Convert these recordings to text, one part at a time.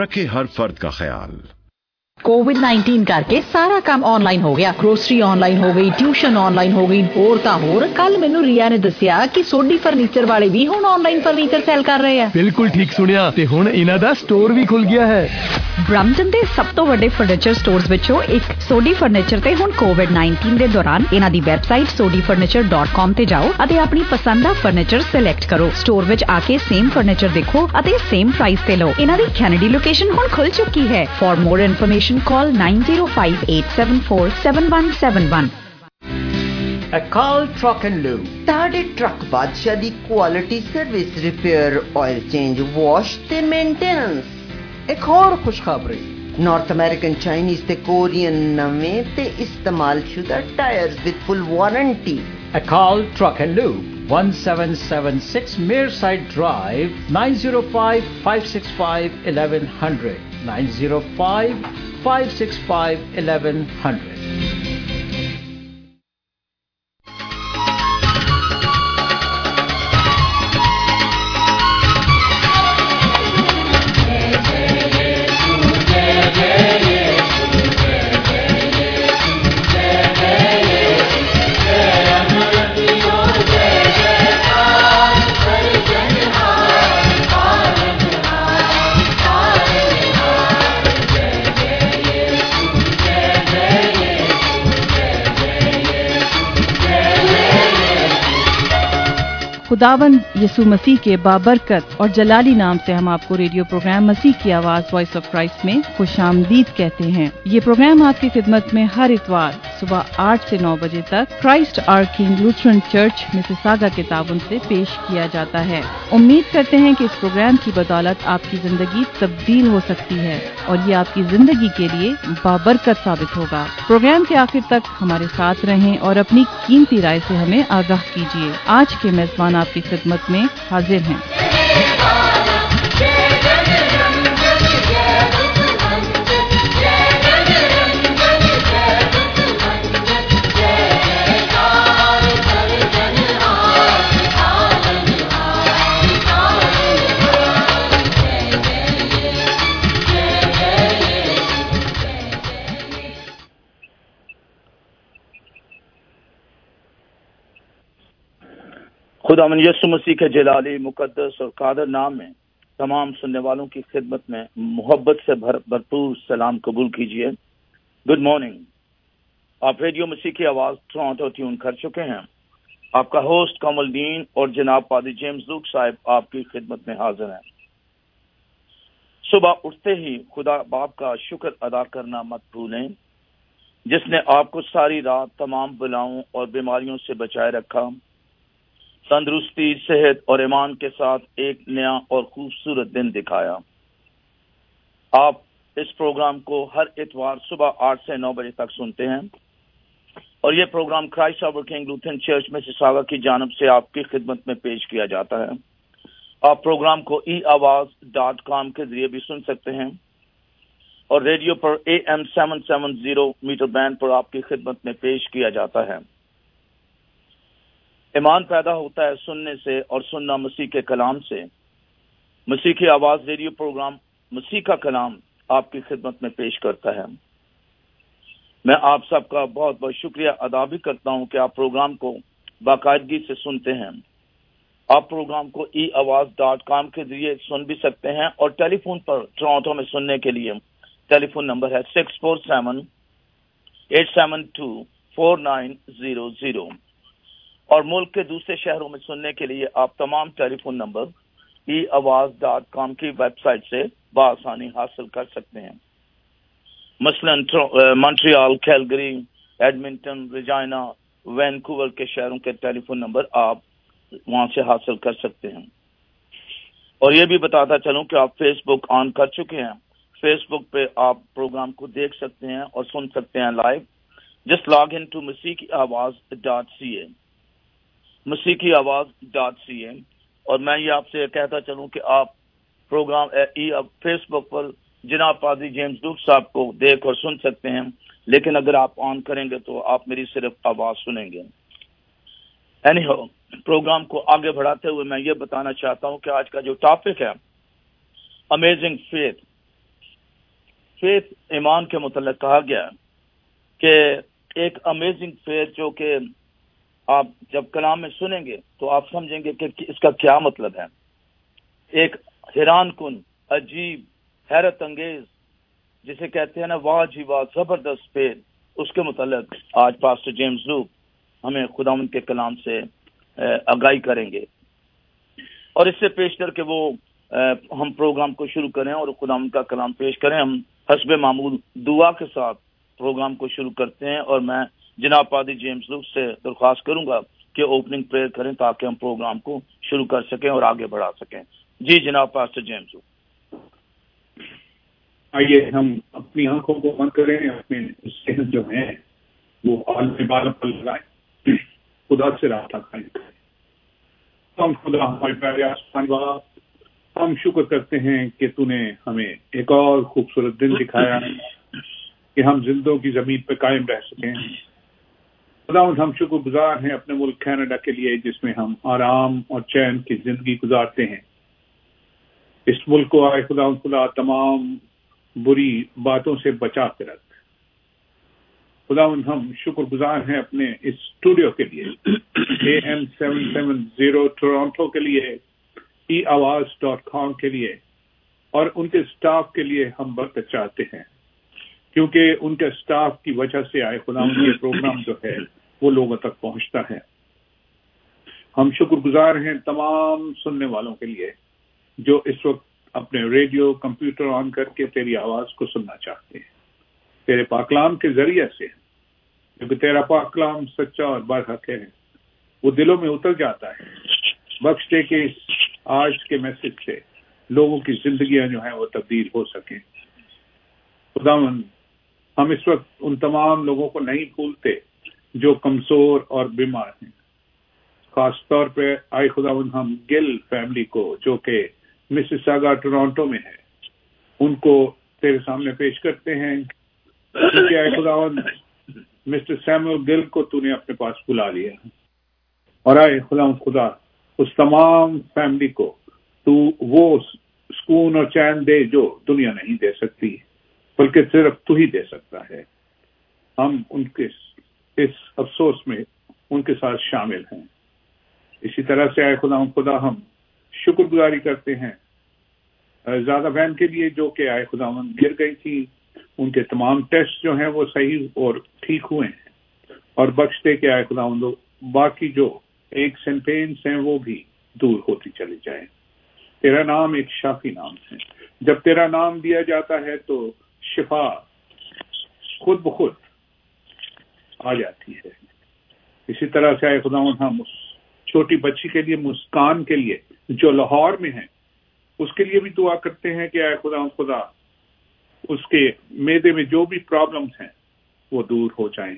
रखे हर फर्द का ख्याल। कोविड-19 करके सारा काम ऑनलाइन हो गया। ग्रोसरी ऑनलाइन हो गई, ट्यूशन ऑनलाइन हो गई, ਹੋਰ ਤਾਂ ਹੋਰ। ਕੱਲ ਮੈਨੂੰ ਰੀਆ ਨੇ ਦੱਸਿਆ ਕਿ ਸੋਢੀ ਫਰਨੀਚਰ ਵਾਲੇ ਵੀ ਹੁਣ ਆਨਲਾਈਨ ਫਰਨੀਚਰ ਸੇਲ ਕਰ ਰਹੇ ਆ। ਬਿਲਕੁਲ ਠੀਕ ਸੁਣਿਆ ਤੇ ਹੁਣ ਇਹਨਾਂ ਦਾ ਸਟੋਰ ਵੀ ਖੁੱਲ ਗਿਆ ਹੈ। ਬ੍ਰੈਂਪਟਨ ਦੇ ਸਭ ਤੋਂ ਵੱਡੇ ਫਰਨੀਚਰ ਸਟੋਰਸ ਵਿੱਚੋਂ ਇੱਕ ਸੋਢੀ ਫਰਨੀਚਰ ਤੇ ਹੁਣ ਕੋਵਿਡ-19 ਦੇ ਦੌਰਾਨ ਇਹਨਾਂ ਦੀ ਵੈਬਸਾਈਟ sodifurniture.com ਤੇ ਜਾਓ ਅਤੇ ਆਪਣੀ ਪਸੰਦ ਦਾ ਫਰਨੀਚਰ ਸਿਲੈਕਟ ਕਰੋ। ਸਟੋਰ ਵਿੱਚ ਆ ਕੇ ਸੇਮ ਫਰਨੀਚਰ ਦੇਖੋ ਅਤੇ ਸੇਮ ਪ੍ਰਾਈਸ ਤੇ ਲਓ। ਇਹਨਾਂ ਦੀ ਕੈਨੇਡੀ ਲੋਕੇਸ਼ਨ ਹੁਣ ਖੁੱਲ ਚੁੱਕੀ ਹੈ। For more information call 9058747171. Akal Truck and Lube. Tade Truck Badshah di quality service repair, oil change, wash te maintenance. ਇੱਕ ਹੋਰ ਖੁਸ਼ਖਬਰੀ, North American, Chinese te Korean nਵੇਂ ਤੇ ਇਸਤੇਮਾਲ ਸ਼ੁਦਾ tyres with full warranty. Akal Truck and Lube, 1776 Mearside Drive, 905-565-1100, 905-565-1100. खुदावंद यसु मसीह के बाबरकत और जलाली नाम से हम आपको रेडियो प्रोग्राम मसीह की आवाज़ वॉइस ऑफ क्राइस्ट में खुशामदीद कहते हैं। ये प्रोग्राम आपकी खिदमत में हर इतवार सुबह 8 से 9 बजे तक Christ our king Lutheran church Mississauga के ताबन से पेश किया जाता है। उम्मीद करते हैं कि इस प्रोग्राम की बदौलत आपकी जिंदगी तब्दील हो सकती है और ये आपकी जिंदगी के लिए बाबरकत साबित होगा। प्रोग्राम के आखिर तक हमारे साथ रहें और अपनी कीमती राय से हमें आगाह कीजिए। आज के मेजबान आपकी खिदमत में हाजिर हैं। खुदावन यीशु मसीह के जलाली मुकद्दस और कादर नाम में तमाम सुनने वालों की खिदमत में मोहब्बत से भरपूर सलाम कबूल कीजिए। Good morning. आप रेडियो मसीह की आवाज़ टोरंटो ट्यून कर चुके हैं। आपका होस्ट कमलदीन और जनाब पादी जेम्स लूक साहब आपकी खिदमत में हाजिर हैं। सुबह उठते ही खुदा बाप का शुक्र अदा करना मत भूलें, जिसने आपको सारी रात तमाम बलाओं और बीमारियों से बचाए रखा, तंदुरुस्ती, सेहत और ईमान के साथ एक नया और खूबसूरत दिन दिखाया। आप इस प्रोग्राम को हर इतवार सुबह 8 से 9 बजे तक सुनते हैं और ये programme Christ our king Lutheran church Mississauga की जानब से आपकी खिदमत में पेश किया जाता है। आप प्रोग्राम को eawaz.com के जरिए भी सुन सकते हैं और रेडियो पर AM 770 मीटर बैंड पर आपकी खिदमत में पेश किया जाता है। ईमान पैदा होता है सुनने से और सुनना मसीह के कलाम से। मसीह की आवाज़ रेडियो प्रोग्राम मसीह का कलाम आपकी खिदमत में पेश करता है। मैं आप सबका बहुत बहुत शुक्रिया अदा भी करता हूं कि आप प्रोग्राम को बाकायदगी से सुनते हैं। आप प्रोग्राम को eawaz.com के जरिए सुन भी सकते हैं और टेलीफोन पर टोरंटो में सुनने के लिए टेलीफोन नंबर है 647-872-4900 और मुल्क के दूसरे शहरों में सुनने के लिए आप तमाम टेलीफोन नंबर eawaz.com की वेबसाइट से बआसानी हासिल कर सकते हैं। मसलन Montreal, Calgary, Edmonton, Regina, Vancouver के शहरों के टेलीफोन नंबर आप वहां से हासिल कर सकते हैं। और ये भी बताता चलूं कि आप फेसबुक ऑन कर चुके हैं। फेसबुक पे आप प्रोग्राम को देख सकते हैं और सुन सकते हैं live. Just log in to मसीह की आवाज़.ca, मसीह की आवाज़.ca। और मैं ये आपसे कहता चलूं कि आप प्रोग्राम फेसबुक पर जनाब पादी जेम्स लूक साहब को देख और सुन सकते हैं, लेकिन अगर आप ऑन करेंगे तो आप मेरी सिर्फ आवाज़ सुनेंगे। एनीहाउ, प्रोग्राम को आगे बढ़ाते हुए मैं ये बताना चाहता हूं कि आज का जो टॉपिक है अमेजिंग फेथ, فیتھ ایمان کے متعلق کہا گیا کہ ایک امیزنگ فیتھ جو کہ آپ جب کلام میں سنیں گے تو آپ سمجھیں گے کہ اس کا کیا مطلب ہے. ایک حیران کن، عجیب، حیرت انگیز، جسے کہتے ہیں نا واہ جی واہ زبردست فیتھ، اس کے متعلق آج پاسٹر جیمز لوک ہمیں خداوند کے کلام سے آگاہی کریں گے. اور اس سے پیشتر کہ وہ ہم پروگرام کو شروع کریں اور خداوند کا کلام پیش کریں، ہم حسب معمول دعا کے ساتھ پروگرام کو شروع کرتے ہیں. اور میں جناب پادری جیمز لوک سے درخواست کروں گا کہ اوپننگ پریئر کریں تاکہ ہم پروگرام کو شروع کر سکیں اور آگے بڑھا سکیں. جی جناب پاسٹر جیمز لوک. آئیے ہم اپنی آنکھوں کو بند کریں، اپنے ذہن جو ہیں وہ عالم عبادت پر لگائیں، خدا سے رابطہ قائم کریں. ہم خدا ہمارے پیارے آسمان باپ، ہم شکر کرتے ہیں کہ تو نے ہمیں ایک اور خوبصورت دن دکھایا کہ ہم زندوں کی زمین پہ قائم رہ سکیں. خدا ہم شکر گزار ہیں اپنے ملک کینیڈا کے لیے جس میں ہم آرام اور چین کی زندگی گزارتے ہیں. اس ملک کو آئے خدا تمام بری باتوں سے بچا کے رکھ. خدا ہم شکر گزار ہیں اپنے اس اسٹوڈیو کے لیے، AM 770 ٹورانٹو کے لیے، eAwaz.com کے لیے، اور ان کے سٹاف کے لیے ہم برکت چاہتے ہیں کیونکہ ان کے سٹاف کی وجہ سے آئے خدا کے پروگرام جو ہے وہ لوگوں تک پہنچتا ہے. ہم شکر گزار ہیں تمام سننے والوں کے لیے جو اس وقت اپنے ریڈیو کمپیوٹر آن کر کے تیری آواز کو سننا چاہتے ہیں تیرے پاکلام کے ذریعے سے، کیونکہ تیرا پاکلام سچا اور برحق ہے، وہ دلوں میں اتر جاتا ہے. بخش دے کہ آج کے میسج سے لوگوں کی زندگیاں جو ہیں وہ تبدیل ہو سکیں. خداوند ہم اس وقت ان تمام لوگوں کو نہیں بھولتے جو کمزور اور بیمار ہیں. خاص طور پہ آئے خداوند ہم گل فیملی کو جو کہ مسیساگا ٹورانٹو میں ہے، ان کو تیرے سامنے پیش کرتے ہیں کیونکہ آئے خداوند مسٹر سیموئل گل کو تو نے اپنے پاس بلا لیا. اور آئے خدا اس تمام فیملی کو تو وہ سکون اور چین دے جو دنیا نہیں دے سکتی بلکہ صرف تو ہی دے سکتا ہے. ہم ان کے اس افسوس میں ان کے ساتھ شامل ہیں. اسی طرح سے آئے خدا ہم شکر گزاری کرتے ہیں زیادہ بہن کے لیے جو کہ آئے خداوند گر گئی تھی، ان کے تمام ٹیسٹ جو ہیں وہ صحیح اور ٹھیک ہوئے ہیں. اور بخش دے کہ آئے خداوند باقی جو ایکس اینڈ پینس ہیں وہ بھی دور ہوتی چلی جائیں. تیرا نام ایک شافی نام ہے. جب تیرا نام دیا جاتا ہے تو شفا خود بخود آ جاتی ہے. اسی طرح سے آئے خداوند ہم اس چھوٹی بچی کے لیے، مسکان کے لیے جو لاہور میں ہے، اس کے لیے بھی دعا کرتے ہیں کہ اے خدا اس کے معدے میں جو بھی پرابلمز ہیں وہ دور ہو جائیں.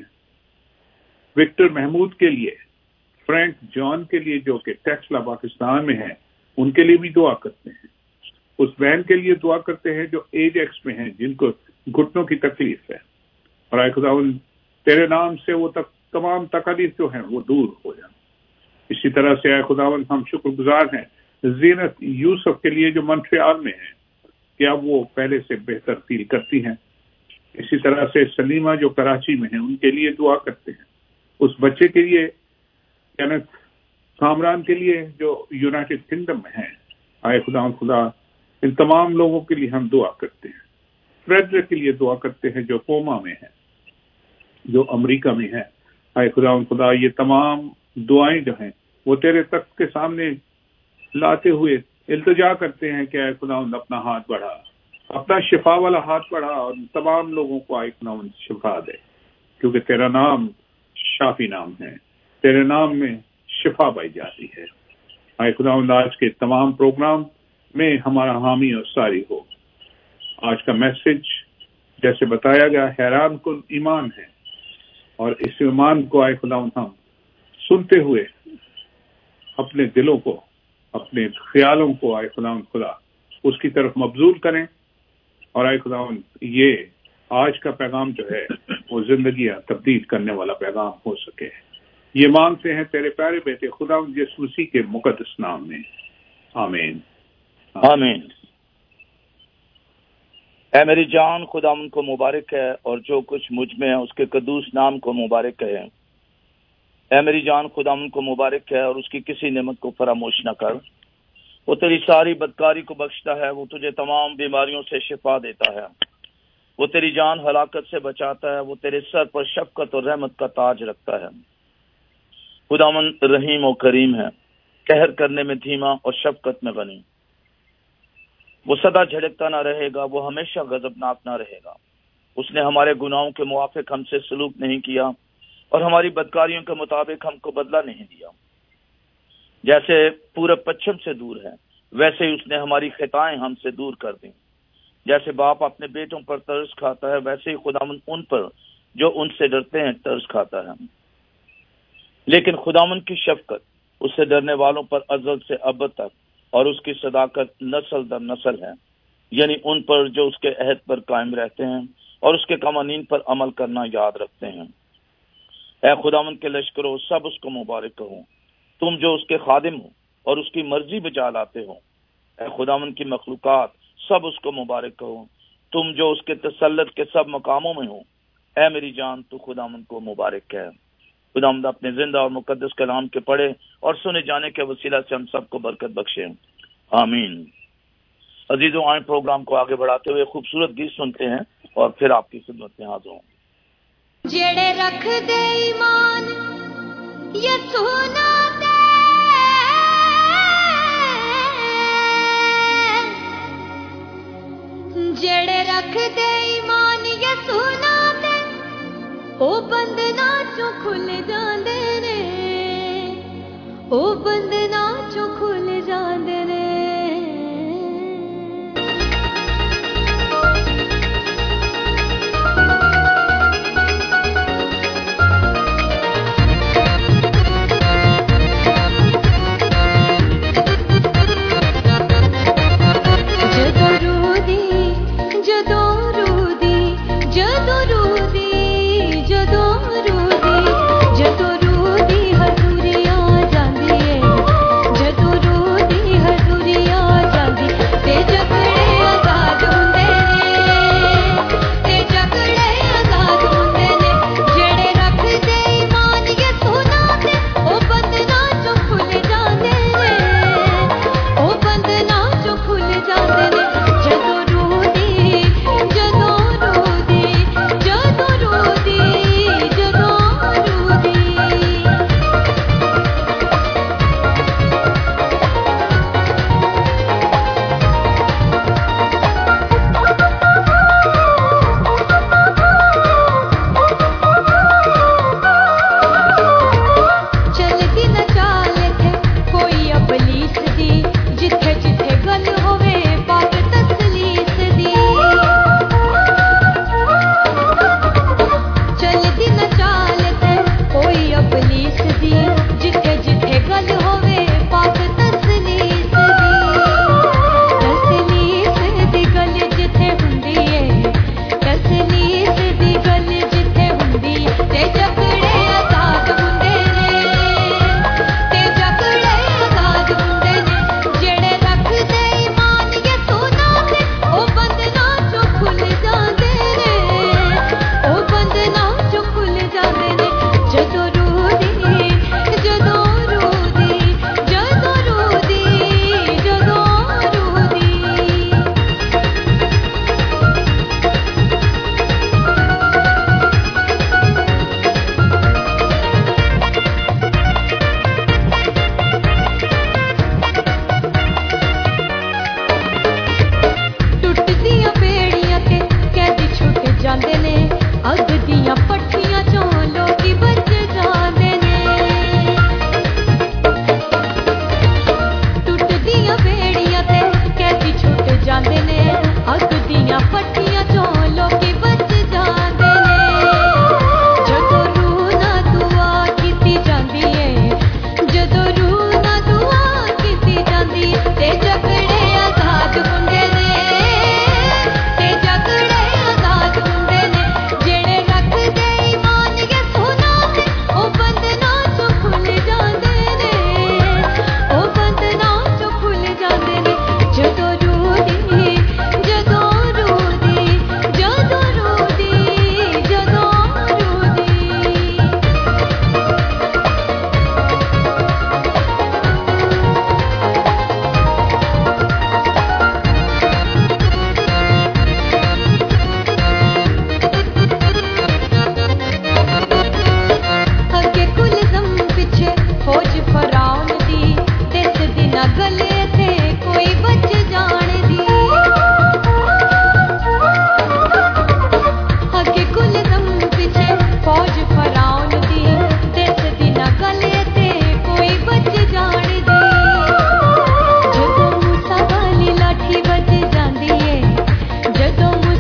وکٹر محمود کے لیے، فرینک جان کے لیے جو کہ ٹیکسلا پاکستان میں ہیں، ان کے لیے بھی دعا کرتے ہیں. اس بہن کے لیے دعا کرتے ہیں جو ایج ایکس میں ہیں، جن کو گھٹنوں کی تکلیف ہے. اور اے خداوند تیرے نام سے وہ تمام تکالیف جو ہیں وہ دور ہو جائیں. اسی طرح سے اے خداوند ہم شکر گزار ہیں زینت یوسف کے لیے جو منٹریال میں ہیں کہ اب وہ پہلے سے بہتر فیل کرتی ہیں. اسی طرح سے سلیمہ جو کراچی میں ہیں، ان کے لیے دعا کرتے ہیں. اس بچے کے لیے، کینتھ کامران کے لیے جو یونائٹڈ کنگڈم میں ہیں، آئے خدا ان تمام لوگوں کے لیے ہم دعا کرتے ہیں. فریڈرک کے لیے دعا کرتے ہیں جو پوما میں ہے، جو امریکہ میں ہے. آئے خدا یہ تمام دعائیں جو ہیں وہ تیرے تخت کے سامنے لاتے ہوئے التجا کرتے ہیں کہ اے خداوند اپنا ہاتھ بڑھا، اپنا شفا والا ہاتھ بڑھا اور تمام لوگوں کو آئے خداوند شفا دے، کیونکہ تیرا نام شافی نام ہے، تیرے نام میں شفا پائی جاتی ہے. آئے خداوند آج کے تمام پروگرام میں ہمارا حامی اور ساری ہو. آج کا میسج جیسے بتایا گیا حیران کن ایمان ہے، اور اس ایمان کو آئے خداوند ہم سنتے ہوئے اپنے دلوں کو، اپنے خیالوں کو آئے خدا اس کی طرف مبذول کریں. اور آئے خداوند یہ آج کا پیغام جو ہے وہ زندگیاں تبدیل کرنے والا پیغام ہو سکے. یہ مانگتے ہیں تیرے پیارے بیٹے خداوند یسوع مسیح کے مقدس نام میں، آمین. آمین. اے میری جان خداوند کو مبارک ہے اور جو کچھ مجھ میں ہے اس کے قدوس نام کو مبارک ہے۔ اے میری جان خداوند کو مبارک ہے اور اس کی کسی نعمت کو فراموش نہ کر۔ وہ تیری ساری بدکاری کو بخشتا ہے، وہ تجھے تمام بیماریوں سے شفا دیتا ہے، وہ تیری جان ہلاکت سے بچاتا ہے، وہ تیرے سر پر شفقت اور رحمت کا تاج رکھتا ہے۔ خداوند رحیم و کریم ہے، قہر کرنے میں دھیما اور شفقت میں غنی۔ وہ سدا جھڑکتا نہ رہے گا، وہ ہمیشہ غضبناک نہ رہے گا۔ اس نے ہمارے گناہوں کے موافق ہم سے سلوک نہیں کیا اور ہماری بدکاریوں کے مطابق ہم کو بدلہ نہیں دیا۔ جیسے پورب پچھم سے دور ہے ویسے ہی اس نے ہماری خطائیں ہم سے دور کر دیں۔ جیسے باپ اپنے بیٹوں پر ترس کھاتا ہے ویسے ہی خداوند ان پر جو ان سے ڈرتے ہیں ترس کھاتا ہے۔ لیکن خداوند کی شفقت اس سے ڈرنے والوں پر ازل سے ابد تک اور اس کی صداقت نسل در نسل ہے، یعنی ان پر جو اس کے عہد پر قائم رہتے ہیں اور اس کے قوانین پر عمل کرنا یاد رکھتے ہیں۔ اے خداوند کے لشکروں، سب اس کو مبارک کہو، تم جو اس کے خادم ہو اور اس کی مرضی بجا لاتے ہو۔ اے خداوند کی مخلوقات، سب اس کو مبارک کہو، تم جو اس کے تسلط کے سب مقاموں میں ہو۔ اے میری جان تو خداوند کو مبارک ہے۔ خداوند اپنے زندہ اور مقدس کلام کے پڑھے اور سنے جانے کے وسیلہ سے ہم سب کو برکت بخشے، آمین۔ عزیزوں، آئیں پروگرام کو آگے بڑھاتے ہوئے خوبصورت گیت سنتے ہیں اور پھر آپ کی خدمت میں حاضر ہوں۔ جڑے رکھ دے ایمان یسوع ناتے، جڑے رکھ دے ایمان یسوع ناتے، او بندنا چوں کھل جاندے نے، او بندنا چوں کھل جاندے نے۔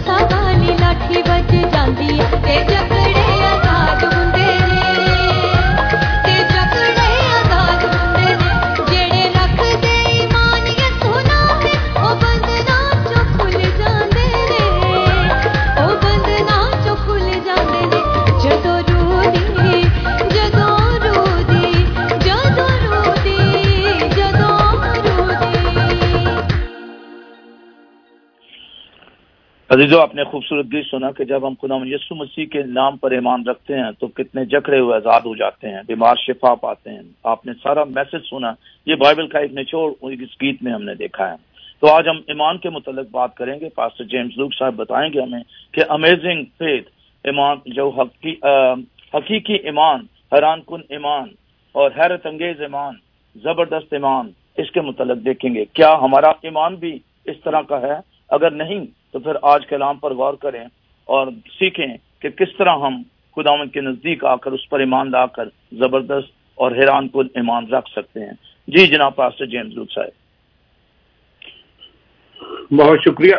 मसा वाली लाठी बज जाती है ते जकड़े आजाद हुंदे ने ते जकड़े आजाद हुंदे ने जेड़े रखदे ईमान यसू नाल ओ बंधनां चों खुल जांदे ने ओ बंधनां चों खुल जांदे ने जदों रूदी जदों रूदी जदों रूदी जदों रूदी। अजीजों, आपने खूबसूरत गीत सुना कि जब हम खुदा यीशु मसीह के नाम पर ईमान रखते हैं तो कितने जकड़े हुए आजाद हो जाते हैं, बीमार शिफा पाते हैं। आपने सारा मैसेज सुना, ये बाइबल का एक निचोड़ इस गीत में हमने देखा है। तो आज हम ईमान के मुतल्लिक बात करेंगे। पास्टर जेम्स लूक साहब बताएंगे हमें कि अमेजिंग फेथ ईमान, जो हकीकी ईमान, हैरान कुन ईमान और हैरत अंगेज ईमान, जबरदस्त ईमान, इसके मुतल्लिक देखेंगे। क्या हमारा ईमान भी इस तरह का है? अगर नहीं तो फिर आज कलाम पर गौर करें और सीखें कि किस तरह हम खुदावंद के नजदीक आकर उस पर ईमान लाकर जबरदस्त और हैरान कुन ईमान रख सकते हैं। जी जनाब पास्टर जेम्स लूक साहब। बहुत शुक्रिया।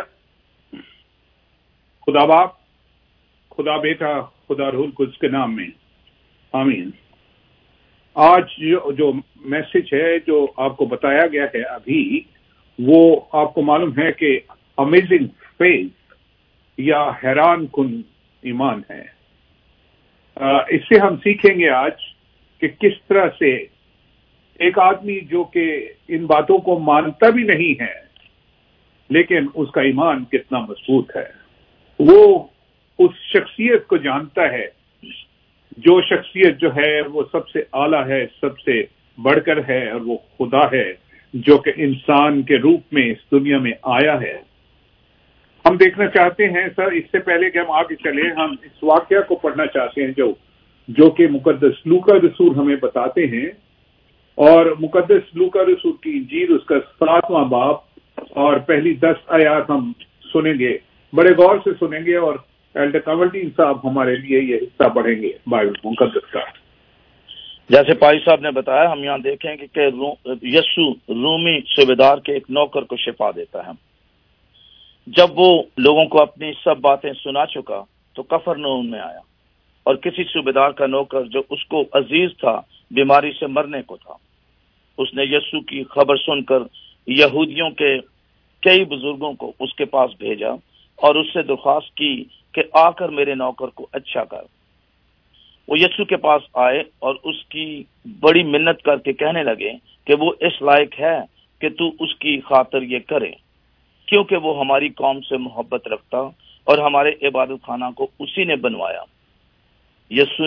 खुदा बाप, खुदा बेटा, खुदा रूहुल कुद्स के नाम में आमीन। आज जो मैसेज है जो आपको बताया गया है अभी, वो आपको मालूम है कि अमेजिंग फेथ या हैरान कुन ईमान है। इससे हम सीखेंगे आज कि किस तरह से एक आदमी जो कि इन बातों को मानता भी नहीं है लेकिन उसका ईमान कितना मजबूत है। वो उस शख्सियत को जानता है जो शख्सियत जो है वो सबसे आला है, सबसे बढ़कर है, और वो खुदा है जो कि इंसान के रूप में इस दुनिया में आया है। हम देखना चाहते हैं सर, इससे पहले कि हम आगे चले, हम इस वाकया को पढ़ना चाहते हैं जो कि मुकद्दस लूका रसूल हमें बताते हैं। और मुकद्दस लूका रसूल की इंजील उसका 7वां बाब और पहली 10 आयत हम सुनेंगे, बड़े गौर से सुनेंगे, और एल्डर कंवरटीन साहब हमारे लिए ये हिस्सा पढ़ेंगे बाइबल मुकद्दस का। जैसे पाई साहब ने बताया, हम यहाँ देखेंगे कि यीशु रूमी सूबेदार के एक नौकर को शिफा देता है। जब वो लोगों को अपनी सब बातें सुना चुका तो कफरनहूम में आया, और किसी सूबेदार का नौकर जो उसको अजीज था बीमारी से मरने को था। उसने यीशु की खबर सुनकर यहूदियों के कई बुजुर्गों को उसके पास भेजा और उससे दरख्वास्त की कि आकर मेरे नौकर को अच्छा कर। वो यीशु के पास आए और उसकी बड़ी मिन्नत करके कहने लगे कि वो इस लायक है कि तू उसकी खातिर ये करे, क्योंकि वो हमारी कौम से मोहब्बत रखता और हमारे इबादत खाना को उसी ने बनवाया। यीशु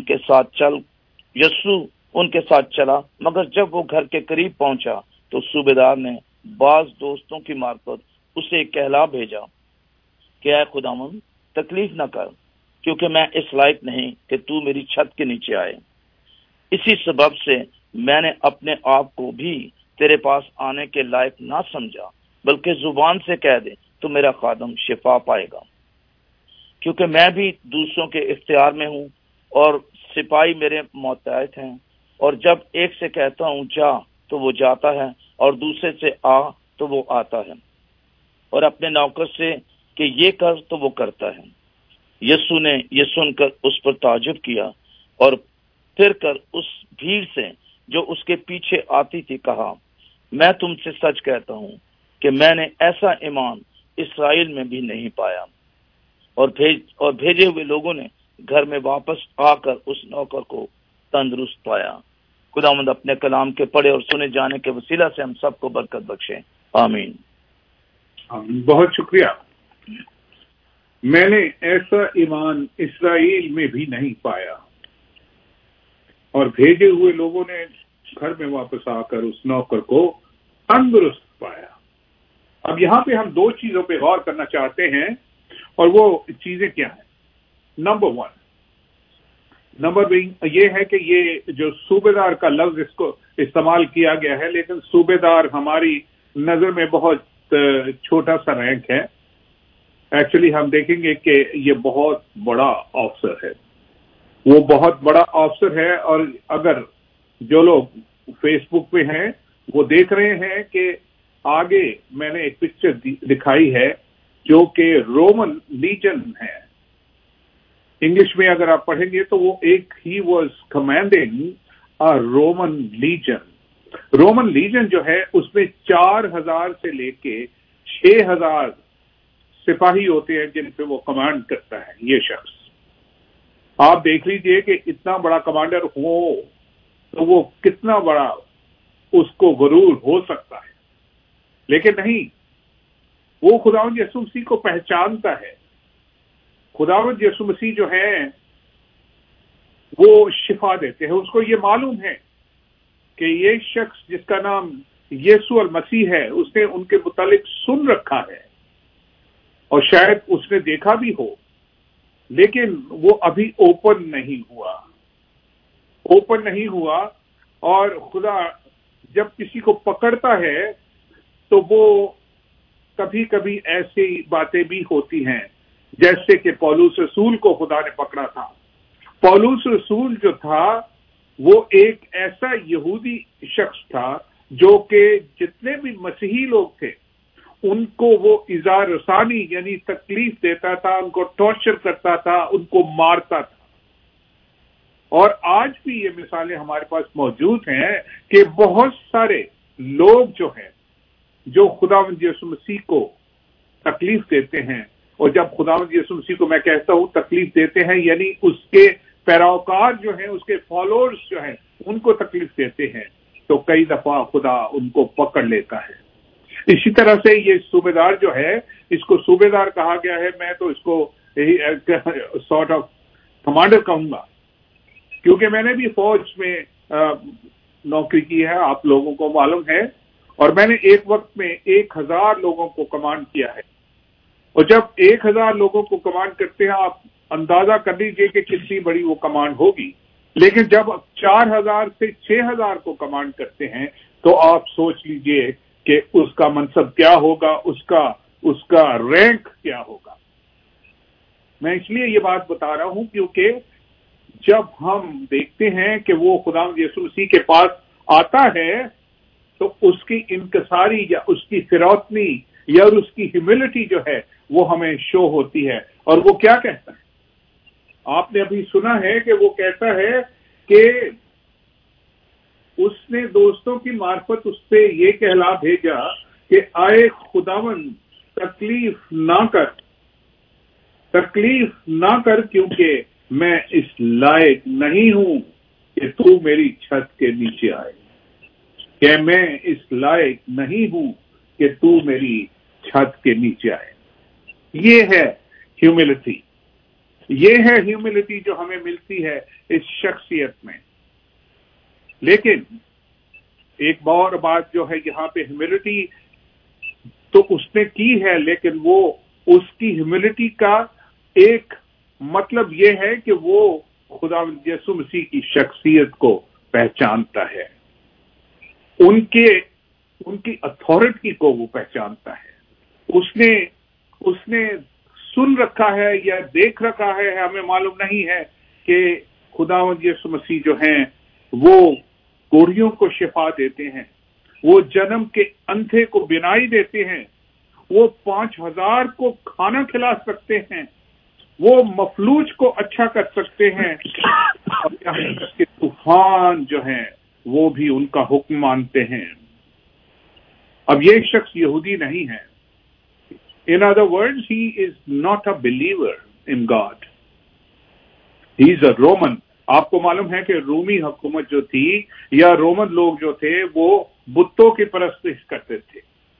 उनके साथ चला, मगर जब वो घर के करीब पहुंचा तो सूबेदार ने बाज दोस्तों की मार्फत उसे कहला भेजा कि ऐ खुदावंद, तकलीफ न कर, क्योंकि मैं इस लायक नहीं कि तू मेरी छत के नीचे आए। इसी सबब से मैंने अपने आप को भी तेरे पास आने के लायक ना समझा, बल्कि जुबान से कह दे तो मेरा खादम शिफा पाएगा। क्योंकि मैं भी दूसरों के इख्तियार में हूँ और सिपाही मेरे मोहतायत हैं, और जब एक से कहता हूँ जा तो वो जाता है और दूसरे से आ तो वो आता है, और अपने नौकर से कि ये कर तो वो करता है। यीशु ने ये सुनकर उस पर ताजुब किया और फिर कर उस भीड़ से जो उसके पीछे आती थी कहा, मैं तुमसे सच कहता हूँ कि मैंने ऐसा ईमान इस्राएल में भी नहीं पाया। और भेजे हुए लोगों ने घर में वापस आकर उस नौकर को तंदुरुस्त पाया। खुदावंद अपने कलाम के पढ़े और सुने जाने के वसीला से हम सबको बरकत बख्शे, आमीन। बहुत शुक्रिया। मैंने ऐसा ईमान इस्राएल में भी नहीं पाया, और भेजे हुए लोगों ने घर में वापस आकर उस नौकर को तंदुरुस्त पाया। अब यहाँ पे हम दो चीजों पे गौर करना चाहते हैं, और वो चीजें क्या हैं। नंबर ये है कि ये जो सूबेदार का लफ्ज इसको इस्तेमाल किया गया है, लेकिन सूबेदार हमारी नजर में बहुत छोटा सा रैंक है। एक्चुअली हम देखेंगे कि ये बहुत बड़ा अफसर है, वो बहुत बड़ा अफसर है। और अगर जो लोग फेसबुक पे हैं वो देख रहे हैं कि आगे मैंने एक पिक्चर दिखाई है जो कि रोमन लीजन है। इंग्लिश में अगर आप पढ़ेंगे तो वो एक ही was commanding a Roman legion. Roman legion जो है उसमें 4000 से लेके 6000 सिपाही होते हैं जिन पे वो कमांड करता है ये शख्स। आप देख लीजिए कि इतना बड़ा कमांडर हो तो वो कितना बड़ा उसको गुरूर हो सकता है, लेकिन नहीं, वो खुदावंद यीशु मसीह को पहचानता है। खुदावंद यीशु मसीह जो है वो शिफा देते हैं। उसको ये मालूम है कि ये शख्स जिसका नाम यीशु अल मसीह है उसने उनके मुतालिक सुन रखा है और शायद उसने देखा भी हो, लेकिन वो अभी ओपन नहीं हुआ। और खुदा जब किसी को पकड़ता है तो वो कभी कभी ऐसी बातें भी होती हैं, जैसे कि पौलुस रसूल को खुदा ने पकड़ा था। पौलुस रसूल जो था वो एक ऐसा यहूदी शख्स था जो कि जितने भी मसीही लोग थे उनको वो इज़ा रसानी यानी तकलीफ देता था, उनको टॉर्चर करता था, उनको मारता था। और आज भी ये मिसालें हमारे पास मौजूद हैं कि बहुत सारे लोग जो हैं जो खुदावंद यीशु मसीह को तकलीफ देते हैं। और जब खुदावंद यीशु मसीह को मैं कहता हूं तकलीफ देते हैं, यानी उसके पैरोकार जो हैं, उसके फॉलोअर्स जो हैं, उनको तकलीफ देते हैं, तो कई दफा खुदा उनको पकड़ लेता है। इसी तरह से ये सूबेदार जो है, इसको सूबेदार कहा गया है, मैं तो इसको यही सॉर्ट ऑफ कमांडर कहूंगा, क्योंकि मैंने भी फौज में नौकरी की है, आप लोगों को मालूम है। और मैंने एक वक्त में 1000 लोगों को कमांड किया है। और जब 1000 लोगों को कमांड करते हैं, आप अंदाजा कर लीजिए कि कितनी बड़ी वो कमांड होगी। लेकिन जब 4000 से 6000 को कमांड करते हैं तो आप सोच लीजिए कि उसका मनसब क्या होगा, उसका रैंक क्या होगा। मैं इसलिए ये बात बता रहा हूं क्योंकि जब हम देखते हैं कि वो खुदावंद यीशु मसीह के पास आता है तो उसकी इनकसारी या उसकी फिरौतनी या उसकी ह्यूमिलिटी जो है वो हमें शो होती है। और वो क्या कहता है, आपने अभी सुना है कि वो कहता है कि उसने दोस्तों की मार्फत उससे ये कहला भेजा कि आए खुदावंद तकलीफ ना कर क्योंकि मैं इस लायक नहीं हूं कि तू मेरी छत के नीचे आए। कि मैं इस लायक नहीं हूं कि तू मेरी छत के नीचे आए। ये है ह्यूमिलिटी। ये है ह्यूमिलिटी जो हमें मिलती है इस शख्सियत में। लेकिन एक और बात जो है यहाँ पे, ह्यूमिलिटी तो उसने की है, लेकिन वो उसकी ह्यूमिलिटी का एक मतलब ये है कि वो खुदावंद यीशु मसीह की शख्सियत को पहचानता है, उनकी अथॉरिटी को वो पहचानता है। उसने सुन रखा है या देख रखा है, हमें मालूम नहीं है कि खुदावंद यीशु मसीह जो हैं वो कोढ़ियों को शिफा देते हैं, वो जन्म के अंधे को बिनाई देते हैं, वो 5000 को खाना खिला सकते हैं, वो मफलूज को अच्छा कर सकते हैं, और यहाँ तक कि तूफान जो हैं वो भी उनका हुक्म मानते हैं। अब ये शख्स यहूदी नहीं है। In other words, he is not a believer in God. He is a Roman. आपको मालूम है कि रोमी हुकूमत जो थी या रोमन लोग जो थे वो बुतों की परस्तिश करते थे।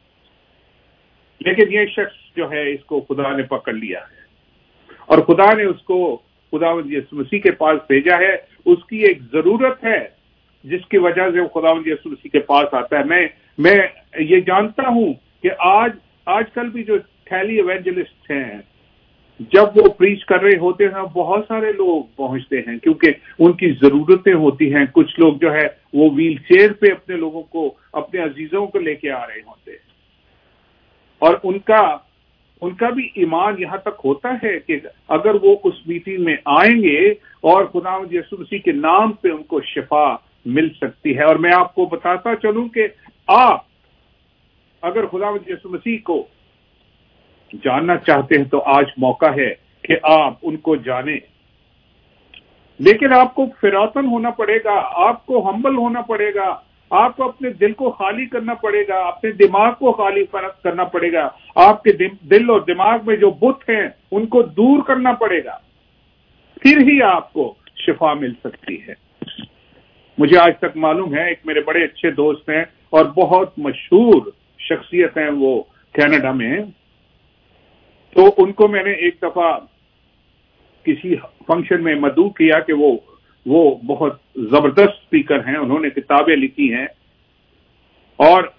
लेकिन ये शख्स जो है इसको खुदा ने पकड़ लिया है और खुदा ने उसको खुदावंद यीशु मसीह के पास भेजा है। उसकी एक जरूरत है जिसकी वजह से वो खुदावंद यीशु मसीह के पास आता है। मैं ये जानता हूं कि आजकल भी जो थैली एवेंजलिस्ट हैं, जब वो प्रीच कर रहे होते हैं बहुत सारे लोग पहुंचते हैं क्योंकि उनकी जरूरतें होती हैं। कुछ लोग जो है वो व्हील चेयर पे अपने लोगों को, अपने अजीजों को लेके आ रहे होते हैं और उनका भी ईमान यहां तक होता है कि अगर वो उस मीटिंग में आएंगे और खुदावंद यीशु मसीह के नाम पे उनको शिफा मिल सकती है। और मैं आपको बताता चलूं कि आप अगर खुदावंद यीशु मसीह को जानना चाहते हैं तो आज मौका है कि आप उनको जानें, लेकिन आपको फिरौतन होना पड़ेगा, आपको हम्बल होना पड़ेगा, आपको अपने दिल को खाली करना पड़ेगा, अपने दिमाग को खाली करना पड़ेगा, आपके दिल और दिमाग में जो बुत हैं उनको दूर करना पड़ेगा, फिर ही आपको शिफा मिल सकती है। मुझे आज तक मालूम है, एक मेरे बड़े अच्छे दोस्त हैं और बहुत मशहूर शख्सियत हैं वो कनाडा में, तो उनको मैंने एक दफा किसी फंक्शन में मदऊ किया कि वो बहुत जबरदस्त स्पीकर हैं, उन्होंने किताबें लिखी हैं, और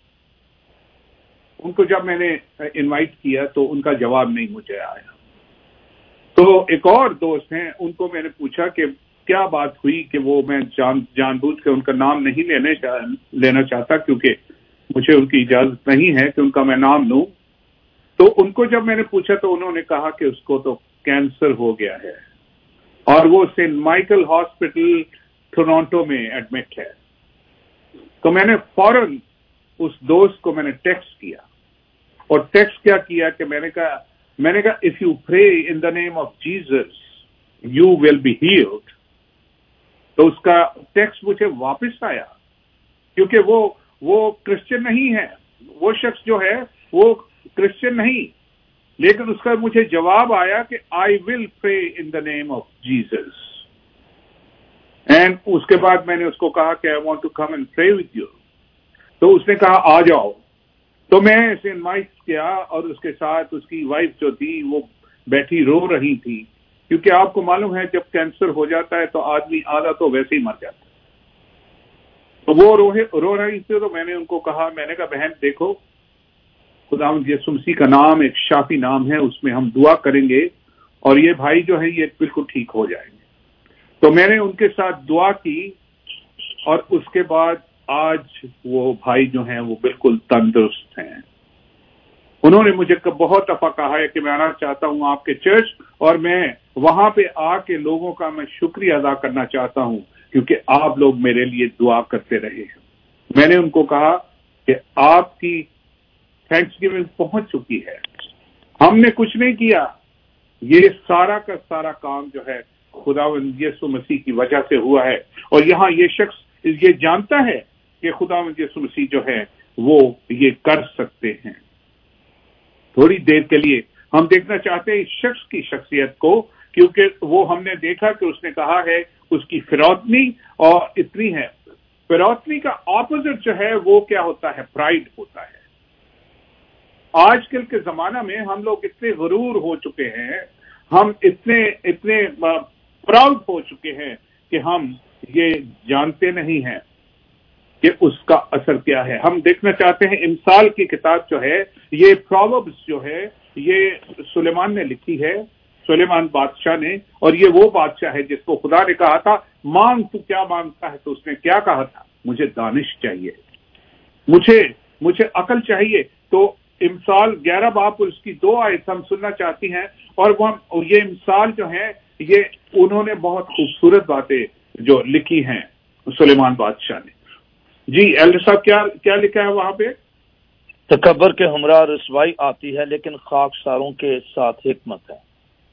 उनको जब मैंने इनवाइट किया तो उनका जवाब नहीं मुझे आया। तो एक और दोस्त हैं, उनको मैंने पूछा कि क्या बात हुई कि वो मैं जानबूझ के उनका नाम नहीं लेना चाहता, क्योंकि मुझे उनकी इजाजत नहीं है कि उनका मैं नाम लूं। तो उनको जब मैंने पूछा तो उन्होंने कहा कि उसको तो कैंसर हो गया है और वो सेंट माइकल हॉस्पिटल टोरंटो में एडमिट है। तो मैंने फौरन उस दोस्त को मैंने टेक्स्ट किया, और टेक्स्ट क्या किया कि मैंने कहा if you pray in the name of Jesus you will be healed. तो उसका टेक्स्ट मुझे वापस आया, क्योंकि वो क्रिश्चियन नहीं है, वो शख्स जो है वो क्रिश्चियन नहीं, लेकिन उसका मुझे जवाब आया कि I will pray in the name of Jesus. And उसके बाद मैंने उसको कहा कि I want to come and pray with you. तो उसने कहा आ जाओ। तो मैं सेंट माइक्स गया, और उसके साथ उसकी वाइफ जो थी वो बैठी रो रही थी, क्योंकि आपको मालूम है जब कैंसर हो जाता है तो आदमी आधा तो वैसे ही मर जाता है। तो वो रो रही थी, तो मैंने उनको कहा, मैंने कहा बहन देखो, खुदावंद यीशु मसीह का नाम एक शाफी नाम है, उसमें हम दुआ करेंगे और ये भाई जो है ये बिल्कुल ठीक हो जाएंगे। तो मैंने उनके साथ दुआ की, और उसके बाद आज वो भाई जो हैं वो बिल्कुल तंदुरुस्त हैं। उन्होंने मुझे बहुत दफा कहा है कि मैं आना चाहता हूं आपके चर्च, और मैं वहां पे आके लोगों का मैं शुक्रिया अदा करना चाहता हूं, क्योंकि आप लोग मेरे लिए दुआ करते रहे हैं। मैंने उनको कहा कि आपकी थैंक्सगिविंग पहुंच चुकी है, हमने कुछ नहीं किया, ये सारा का सारा काम जो है खुदावंद यीशु मसीह की वजह से हुआ है। और यहाँ ये शख्स ये जानता है कि खुदावंद यीशु मसीह जो है वो ये कर सकते हैं। थोड़ी देर के लिए हम देखना चाहते हैं इस शख्स की शख्सियत को, क्योंकि वो हमने देखा कि उसने कहा है उसकी फिरौतनी और इतनी है। फिरौतनी का ऑपोजिट जो है वो क्या होता है? प्राइड होता है। आजकल के जमाना में हम लोग इतने गरूर हो चुके हैं, हम इतने प्राउड हो चुके हैं कि हम ये जानते नहीं हैं कि उसका असर क्या है। हम देखना चाहते हैं इमसाल की किताब जो है, ये प्रोवर्ब्स जो है ये सुलेमान ने लिखी है, सुलेमान बादशाह ने, और ये वो बादशाह है जिसको खुदा ने कहा था मांग तू क्या मांगता है, तो उसने क्या कहा था? मुझे दानिश चाहिए, मुझे अकल चाहिए। तो इमसाल 11 बाब और उसकी 2 आयत हम सुनना चाहती हैं, और वो ये इमसाल जो है ये उन्होंने बहुत खूबसूरत बातें जो लिखी हैं सुलेमान बादशाह ने। जी एल्डर साहब क्या लिखा है वहां पे? तकब्बर के हमरा रुसवाई आती है, लेकिन खाकसारों के साथ हिकमत है।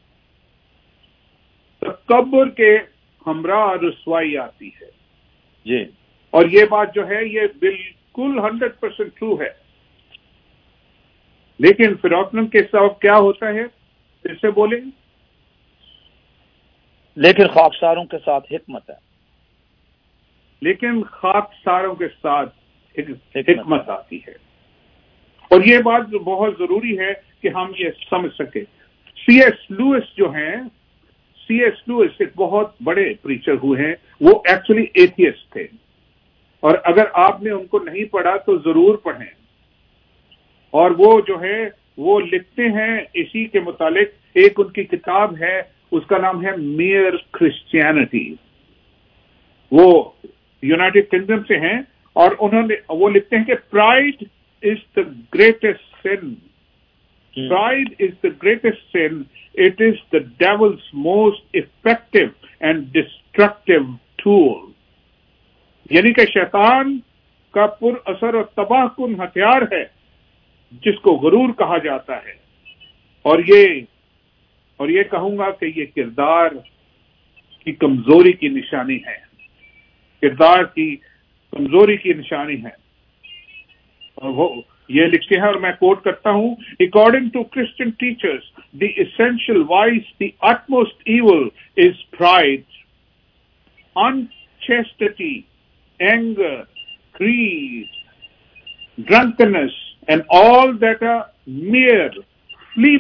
तकब्बर के हमरा रुसवाई आती है जी, और ये बात जो है ये बिल्कुल 100% ट्रू है। लेकिन फिरौतन के साथ क्या होता है? फिर से बोले। लेकिन खाकसारों के साथ हिकमत है, लेकिन खाकसारों के साथ हिकमत आती है। और ये बात जो बहुत जरूरी है कि हम ये समझ सके। C.S. लुइस जो हैं, C.S. लुइस एक बहुत बड़े प्रीचर हुए हैं, वो एक्चुअली एथियस्ट थे, और अगर आपने उनको नहीं पढ़ा तो जरूर पढ़ें। और वो जो है वो लिखते हैं इसी के मुतालिक, एक उनकी किताब है उसका नाम है मेयर क्रिश्चियनिटी। वो यूनाइटेड किंगडम से हैं, और वो लिखते हैं कि pride is the greatest sin, pride is the greatest sin, it is the devil's most effective and destructive tool. यानी कि शैतान का पुर असर और तबाहकुन हथियार है, जिसको गुरूर कहा जाता है। اور یہ کہوں گا کہ یہ کردار کی کمزوری کی نشانی ہے، کردار کی کمزوری کی نشانی ہے. اور وہ یہ لکھتے ہیں، اور میں کوٹ کرتا ہوں، according to Christian teachers the essential vice, the utmost evil is pride, unchastity, anger, greed, drunkenness, and all that are mere flea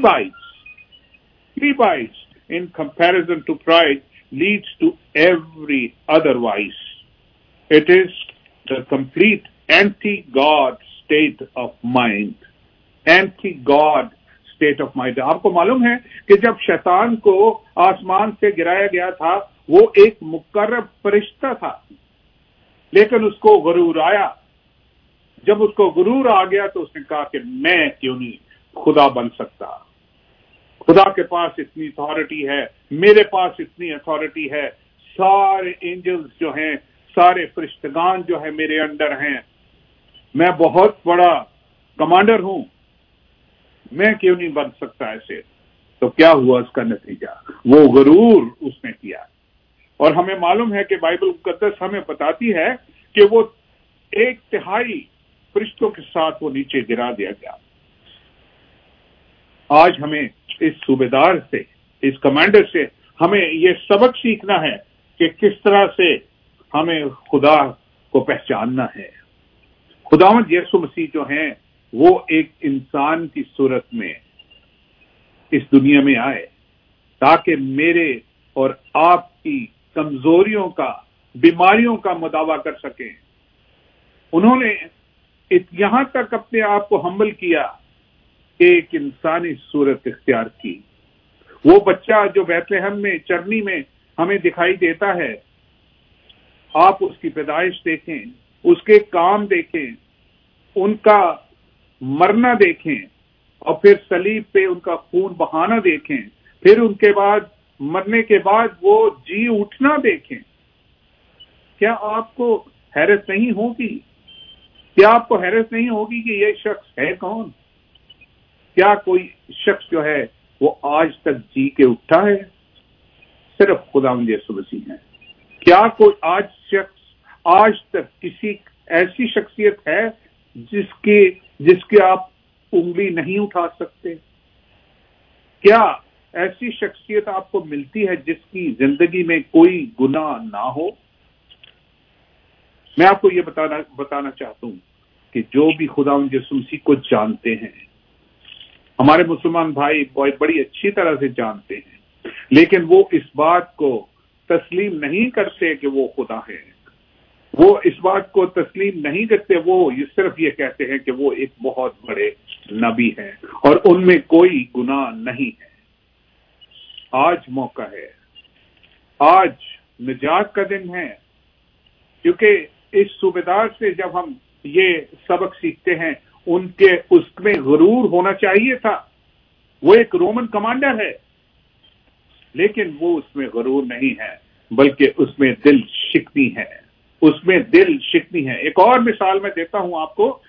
bites in comparison to pride leads to every other vice. It is the complete anti-God state of mind. Anti-God state of mind. آپ کو معلوم ہے کہ جب شیطان کو آسمان سے گرایا گیا تھا، وہ ایک مقرب فرشتہ تھا، لیکن اس کو غرور آیا. جب اس کو غرور آ گیا تو اس نے کہا کہ میں کیوں نہیں خدا بن سکتا، خدا کے پاس اتنی اتھارٹی ہے، میرے پاس اتنی اتھارٹی ہے، سارے اینجلز جو ہیں، سارے فرشتگان جو ہیں میرے انڈر ہیں، میں بہت بڑا کمانڈر ہوں، میں کیوں نہیں بن سکتا ایسے. تو کیا ہوا اس کا نتیجہ؟ وہ غرور اس نے کیا. اور ہمیں معلوم ہے کہ بائبل مقدس ہمیں بتاتی ہے کہ وہ 1/3 فرشتوں کے ساتھ وہ نیچے گرا دیا گیا. آج ہمیں اس صوبیدار سے، اس کمانڈر سے ہمیں یہ سبق سیکھنا ہے کہ کس طرح سے ہمیں خدا کو پہچاننا ہے. خداوند یسوع مسیح جو ہیں وہ ایک انسان کی صورت میں اس دنیا میں آئے تاکہ میرے اور آپ کی کمزوریوں کا، بیماریوں کا مداوع کر سکیں. انہوں نے یہاں تک اپنے آپ کو ہمبل کیا کہ ایک انسانی صورت اختیار کی. وہ بچہ جو بیت لحم میں چرنی میں ہمیں دکھائی دیتا ہے، آپ اس کی پیدائش دیکھیں، اس کے کام دیکھیں، ان کا مرنا دیکھیں، اور پھر صلیب پہ ان کا خون بہانا دیکھیں، پھر ان کے بعد مرنے کے بعد وہ جی اٹھنا دیکھیں. کیا آپ کو حیرت نہیں ہوگی؟ کیا آپ کو حیرت نہیں ہوگی کہ یہ شخص ہے کون؟ کیا کوئی شخص جو ہے وہ آج تک جی کے اٹھا ہے؟ صرف خداوند یسوع مسیح ہے. کیا کوئی آج تک کسی ایسی شخصیت ہے جس کی آپ انگلی نہیں اٹھا سکتے؟ کیا ایسی شخصیت آپ کو ملتی ہے جس کی زندگی میں کوئی گناہ نہ ہو؟ میں آپ کو یہ بتانا چاہتا ہوں کہ جو بھی خداوند یسوع مسیح کو جانتے ہیں، ہمارے مسلمان بھائی بڑی اچھی طرح سے جانتے ہیں، لیکن وہ اس بات کو تسلیم نہیں کرتے کہ وہ خدا ہے. وہ اس بات کو تسلیم نہیں کرتے. وہ صرف یہ کہتے ہیں کہ وہ ایک بہت بڑے نبی ہیں اور ان میں کوئی گناہ نہیں ہے. آج موقع ہے، آج نجات کا دن ہے، کیونکہ اس صوبیدار سے جب ہم یہ سبق سیکھتے ہیں، اس میں غرور ہونا چاہیے تھا. وہ ایک رومن کمانڈر ہے، لیکن وہ اس میں غرور نہیں ہے، بلکہ اس میں دل شکنی ہے، اس میں دل شکنی ہے. ایک اور مثال میں دیتا ہوں آپ کو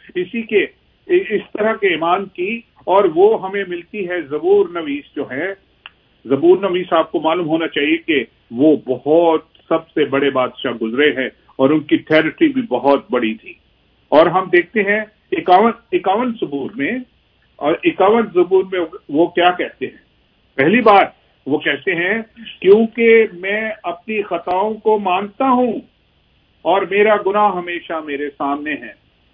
اس طرح کے ایمان کی، اور وہ ہمیں ملتی ہے زبور نویس جو ہے. زبور نویس آپ کو معلوم ہونا چاہیے کہ وہ بہت سب سے بڑے بادشاہ گزرے ہیں اور ان کی ٹیریٹری بھی بہت بڑی تھی. اور ہم دیکھتے ہیں 51 زبور میں، اور 51 زبور میں وہ کیا کہتے ہیں؟ پہلی بات وہ کہتے ہیں، کیونکہ میں اپنی خطاؤں کو مانتا ہوں اور میرا گناہ ہمیشہ میرے سامنے ہے.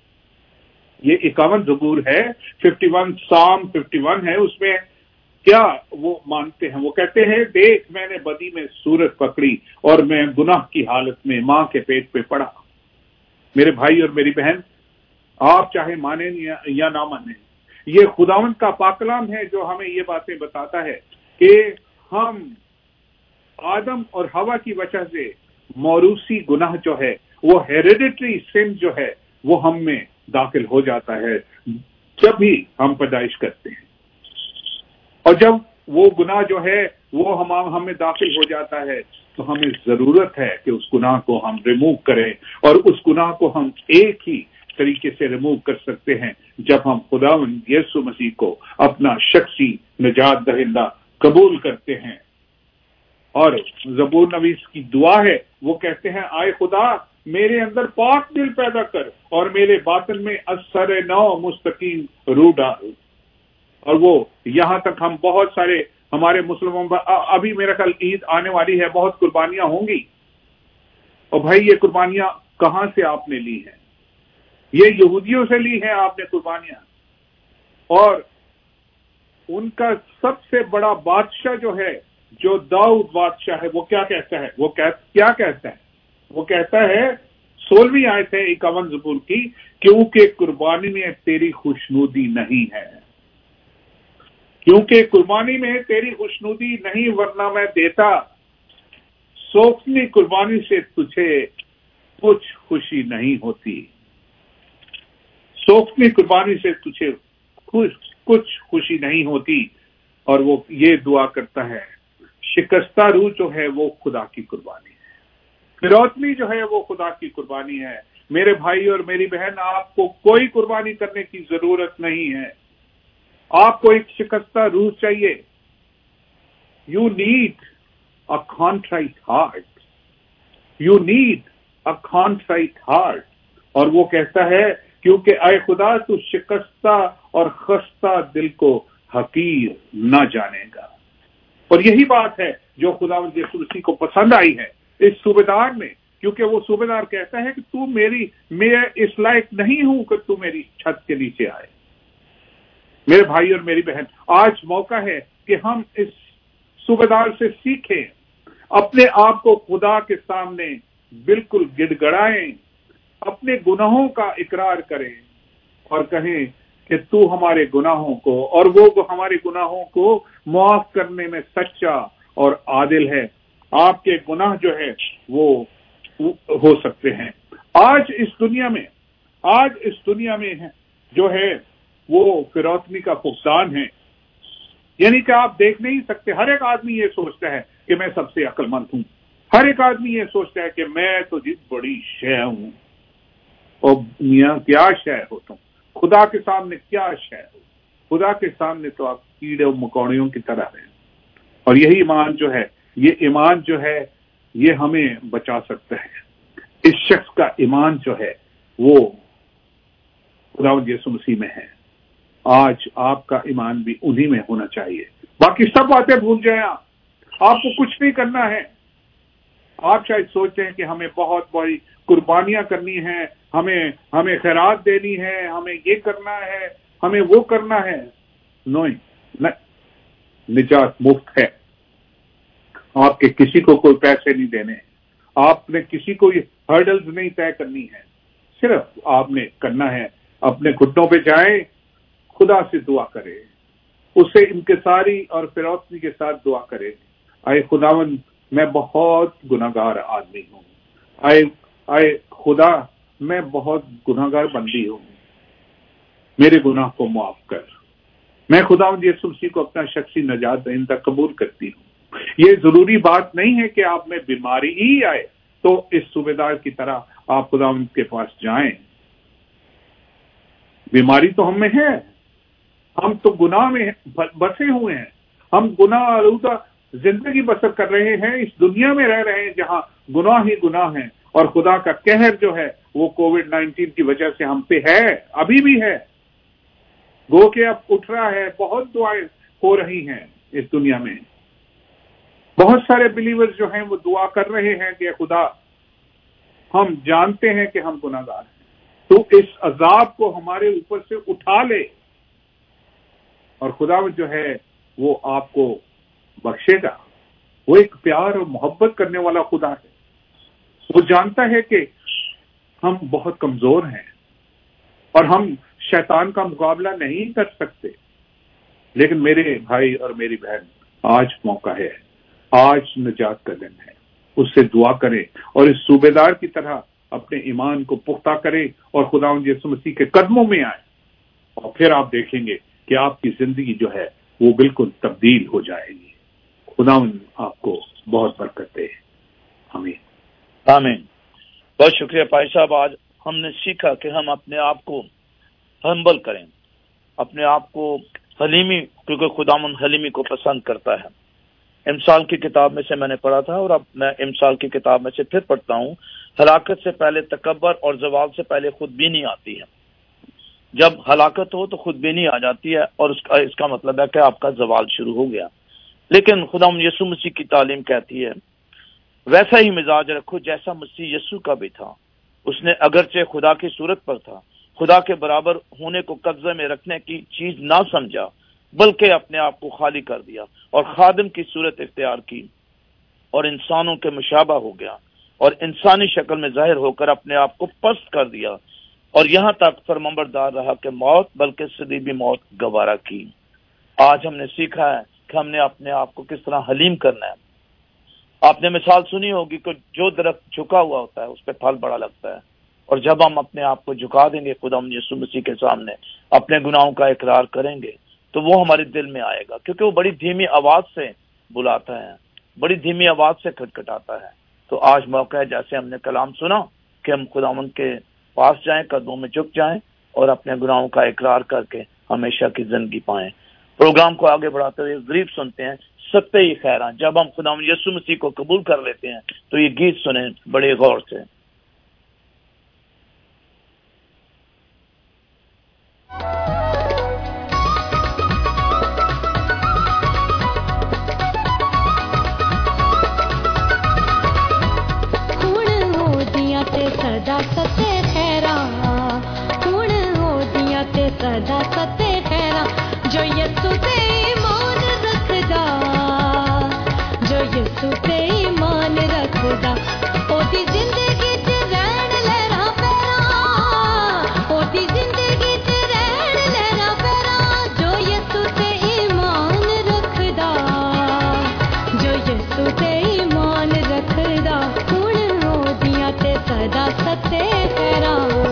یہ 51 زبور ہے. 51 سام 51 ہے. اس میں کیا وہ مانتے ہیں؟ وہ کہتے ہیں، دیکھ میں نے بدی میں صورت پکڑی اور میں گناہ کی حالت میں ماں کے پیٹ پہ پڑا. میرے بھائی اور میری بہن، آپ چاہے مانیں یا نہ مانیں، یہ خداوند کا پاک کلام ہے جو ہمیں یہ باتیں بتاتا ہے کہ ہم آدم اور حوا کی وجہ سے موروثی گناہ جو ہے، وہ ہیریڈیٹری سن جو ہے، وہ ہم میں داخل ہو جاتا ہے جب بھی ہم پیدائش کرتے ہیں. اور جب وہ گناہ جو ہے وہ ہم میں داخل ہو جاتا ہے تو ہمیں ضرورت ہے کہ اس گناہ کو ہم ریموو کریں، اور اس گناہ کو ہم ایک ہی طریقے سے ریموو کر سکتے ہیں جب ہم خداوند یسوع مسیح کو اپنا شخصی نجات دہندہ قبول کرتے ہیں. اور زبور نویس کی دعا ہے، وہ کہتے ہیں آئے خدا میرے اندر پاک دل پیدا کر اور میرے باطن میں اثر نو مستقیم روح ڈال. اور وہ یہاں تک ہم بہت سارے ہمارے مسلمان ابھی میرا خیال عید آنے والی ہے، بہت قربانیاں ہوں گی. اور بھائی یہ قربانیاں کہاں سے آپ نے لی ہیں؟ یہ یہودیوں سے لی ہیں آپ نے قربانیاں. اور ان کا سب سے بڑا بادشاہ جو ہے، جو داؤد بادشاہ ہے، وہ کیا کہتا ہے؟ کیا کہتا ہے؟ وہ کہتا ہے 16ویں آیت ہے 51 زبور کی، کیونکہ قربانی میں تیری خوشنودی نہیں ہے، کیونکہ قربانی میں تیری خوشنودی نہیں ورنہ میں دیتا. سوکھنی قربانی سے تجھے کچھ خوشی نہیں ہوتی، سوکھنی قربانی سے تجھے کچھ خوشی نہیں ہوتی. اور وہ یہ دعا کرتا ہے، شکستہ روح جو ہے وہ خدا کی قربانی ہے، فروتنی جو ہے وہ خدا کی قربانی ہے. میرے بھائی اور میری بہن، آپ کو کوئی قربانی کرنے کی ضرورت نہیں ہے. آپ کو ایک شکستہ روح چاہیے. You need a contrite heart, you need a contrite heart. اور وہ کہتا ہے کیونکہ اے خدا تو شکستہ اور خستہ دل کو حقیر نہ جانے گا. اور یہی بات ہے جو خداوند یسوع مسیح کو پسند آئی ہے اس صوبیدار میں، کیونکہ وہ صوبیدار کہتا ہے کہ میں اس لائق نہیں ہوں کہ تو میری چھت کے نیچے آئے. میرے بھائی اور میری بہن، آج موقع ہے کہ ہم اس صوبیدار سے سیکھیں، اپنے آپ کو خدا کے سامنے بالکل گڑ گڑائیں، اپنے گناہوں کا اقرار کریں اور کہیں کہ تو ہمارے گناہوں کو اور وہ ہمارے گناہوں کو معاف کرنے میں سچا اور عادل ہے. آپ کے گناہ جو ہے وہ ہو سکتے ہیں. آج اس دنیا میں جو ہے وہ فروتنی کا فقدان ہے. یعنی کہ آپ دیکھ نہیں سکتے. ہر ایک آدمی یہ سوچتا ہے کہ میں سب سے عقل مند ہوں، ہر ایک آدمی یہ سوچتا ہے کہ میں تو جی بڑی شے ہوں. اور میاں کیا شے ہو تم؟ خدا کے سامنے کیا شے ہو؟ خدا کے سامنے تو آپ کیڑے و مکوڑیوں کی طرح ہیں. اور یہی ایمان جو ہے، یہ ایمان جو ہے یہ ہمیں بچا سکتا ہے. اس شخص کا ایمان جو ہے وہ خداوند یسوع مسیح میں ہے. آج آپ کا ایمان بھی انہی میں ہونا چاہیے. باقی سب باتیں بھول جائیں. آپ کو کچھ نہیں کرنا ہے. آپ شاید سوچتے ہیں کہ ہمیں بہت بڑی قربانیاں کرنی ہیں، ہمیں خیرات دینی ہے، ہمیں یہ کرنا ہے، ہمیں وہ کرنا ہے. نہیں، نجات مفت ہے. آپ کے کسی کو کوئی پیسے نہیں دینے، آپ نے کسی کو ہرڈلز نہیں طے کرنی ہے. صرف آپ نے کرنا ہے اپنے گھٹنوں پہ جائیں، خدا سے دعا کرے، اس سے انکساری اور فروتنی کے ساتھ دعا کرے. اے خداوند میں بہت گناہگار آدمی ہوں، اے خدا میں بہت گناہگار بندی ہوں، میرے گناہ کو معاف کر. میں خداوند یسوع مسیح کو اپنا شخصی نجات دہندہ قبول کرتی ہوں. یہ ضروری بات نہیں ہے کہ آپ میں بیماری ہی آئے تو اس صوبیدار کی طرح آپ خداوند کے پاس جائیں. بیماری تو ہم میں ہے، ہم تو گناہ میں بسے ہوئے ہیں، ہم گناہ آلودہ زندگی بسر کر رہے ہیں، اس دنیا میں رہ رہے ہیں جہاں گناہ ہی گناہ ہیں. اور خدا کا قہر جو ہے وہ کووڈ-19 کی وجہ سے ہم پہ ہے، ابھی بھی ہے. گو کہ اب اٹھ رہا ہے. بہت دعائیں ہو رہی ہیں اس دنیا میں. بہت سارے بلیورز جو ہیں وہ دعا کر رہے ہیں کہ خدا ہم جانتے ہیں کہ ہم گناہگار ہیں، تو اس عذاب کو ہمارے اوپر سے اٹھا لے. اور خدا جو ہے وہ آپ کو بخشے گا. وہ ایک پیار اور محبت کرنے والا خدا ہے. وہ جانتا ہے کہ ہم بہت کمزور ہیں اور ہم شیطان کا مقابلہ نہیں کر سکتے. لیکن میرے بھائی اور میری بہن، آج موقع ہے، آج نجات کا دن ہے. اس سے دعا کریں اور اس صوبیدار کی طرح اپنے ایمان کو پختہ کریں اور خداوند یسوع مسیح کے قدموں میں آئیں. اور پھر آپ دیکھیں گے کہ آپ کی زندگی جو ہے وہ بالکل تبدیل ہو جائے گی. خداوند آپ کو بہت برکت دے. آمین. آمین. بہت شکریہ پائی صاحب. آج हमने सीखा कि हम अपने आप को हम्बल करें, अपने आप को हलीमी, क्योंकि खुदावन हलीमी को पसंद करता है। इमसाल की किताब में से मैंने पढ़ा था और अब मैं इमसाल की किताब में से फिर पढ़ता हूँ, हलाकत से पहले तकब्बर और जवाल से पहले खुदबीनी आती है। जब हलाकत हो तो खुदबीनी आ जाती है और इसका मतलब है कि आपका जवाल शुरू हो गया। लेकिन खुदावन यीशु मसीह की तालीम कहती है वैसा ही मिजाज रखो जैसा मसीह यीशु का भी था। उसने अगरचे खुदा की सूरत पर था, खुदा के बराबर होने को कब्जे में रखने की चीज ना समझा, बल्कि अपने आप को खाली कर दिया और खादिम की सूरत इख्तियार की और इंसानों के मुशाबा हो गया और इंसानी शक्ल में जाहिर होकर अपने आप को पस्त कर दिया और यहाँ तक फरमाबरदार रहा कि मौत बल्कि सलीबी मौत गवारा की। आज हमने सीखा है कि हमने अपने आप को किस तरह हलीम करना है। आपने मिसाल सुनी होगी कि जो दरख्त झुका हुआ होता है उस पर फल बड़ा लगता है, और जब हम अपने आप को झुका देंगे खुदा यीशु मसीह के सामने, अपने गुनाहों का इकरार करेंगे, तो वो हमारे दिल में आएगा, क्योंकि वो बड़ी धीमी आवाज से बुलाता है, बड़ी धीमी आवाज से खटखटाता है। तो आज मौका है, जैसे हमने कलाम सुना, कि हम खुदावंद के पास जाएं, कदमों में झुक जाएं और अपने गुनाहों का इकरार करके हमेशा की जिंदगी पाएं। प्रोग्राम को आगे बढ़ाते हुए गरीब सुनते हैं सत्ते ही खैरा। जब हम खुदावंद यीशु मसीह को कबूल कर लेते हैं तो ये गीत सुने बड़े गौर से। सदा सते खैरा, हुण हो दिया ते सदा सते खैरा, जो यसु ते ईमान रखदा, जो यसु ते ईमान रखदा, ओदी जिंदगी च रहन लहरा पैरा, ओदी जिंदगी च रहन लहरा पैरा, जो यसु ते ईमान रखदा, जो यसु ते ईमान रखदा, हुण हो दिया ते सदा सते खैरा।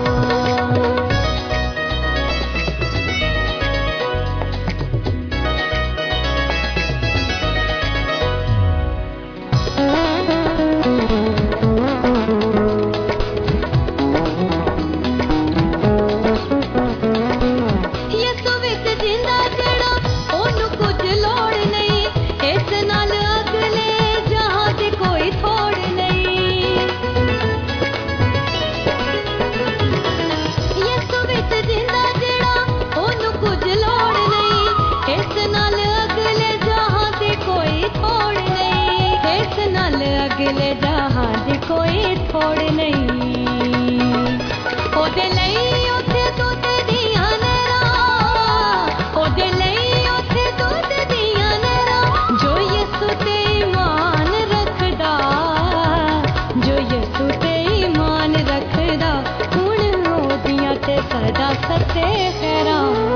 अगले जहां दी कोई थोड़ नहीं, ओदे लई उथे दुध दियां नहरां, ओदे लई उथे दुध दियां नहरां, जो यसु ते ईमान रखदा, जो यसु ते ईमान रखदा, हुण ओदियां ते सदा सते खैरा।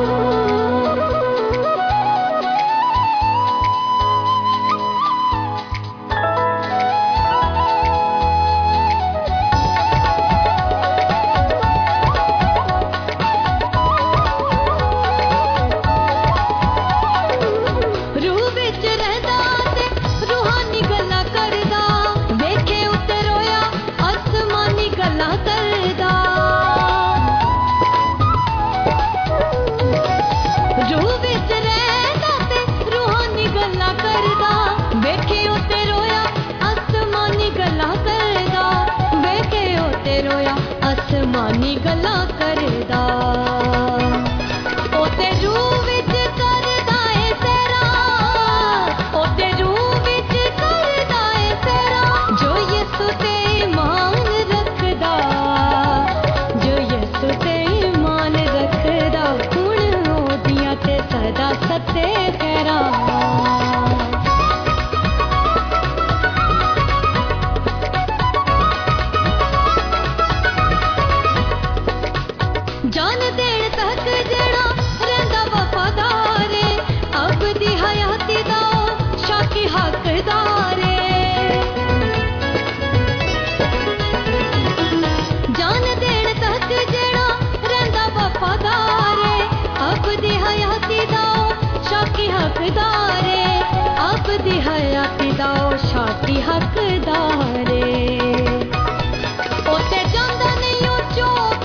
आसमानी गल्ला करदा, ओते रूह विच करदा ए तेरा, ओते रूह विच करदा ए तेरा, जो यसु ते ईमान रखदा, जो यसु ते ईमान रखदा, हुण ओदियां ते सदा सते खैरा। जान देण तक जेड़ा रहिंदा वफादार, अब दी हयाती दा शाकी हकदार, जान देण तक जेड़ा रहिंदा वफादार, अब दी हयाती दा शाकी हकदार, अब दी हयाती दा शाकी हकदार, ओते जांदा नहीं ओ चो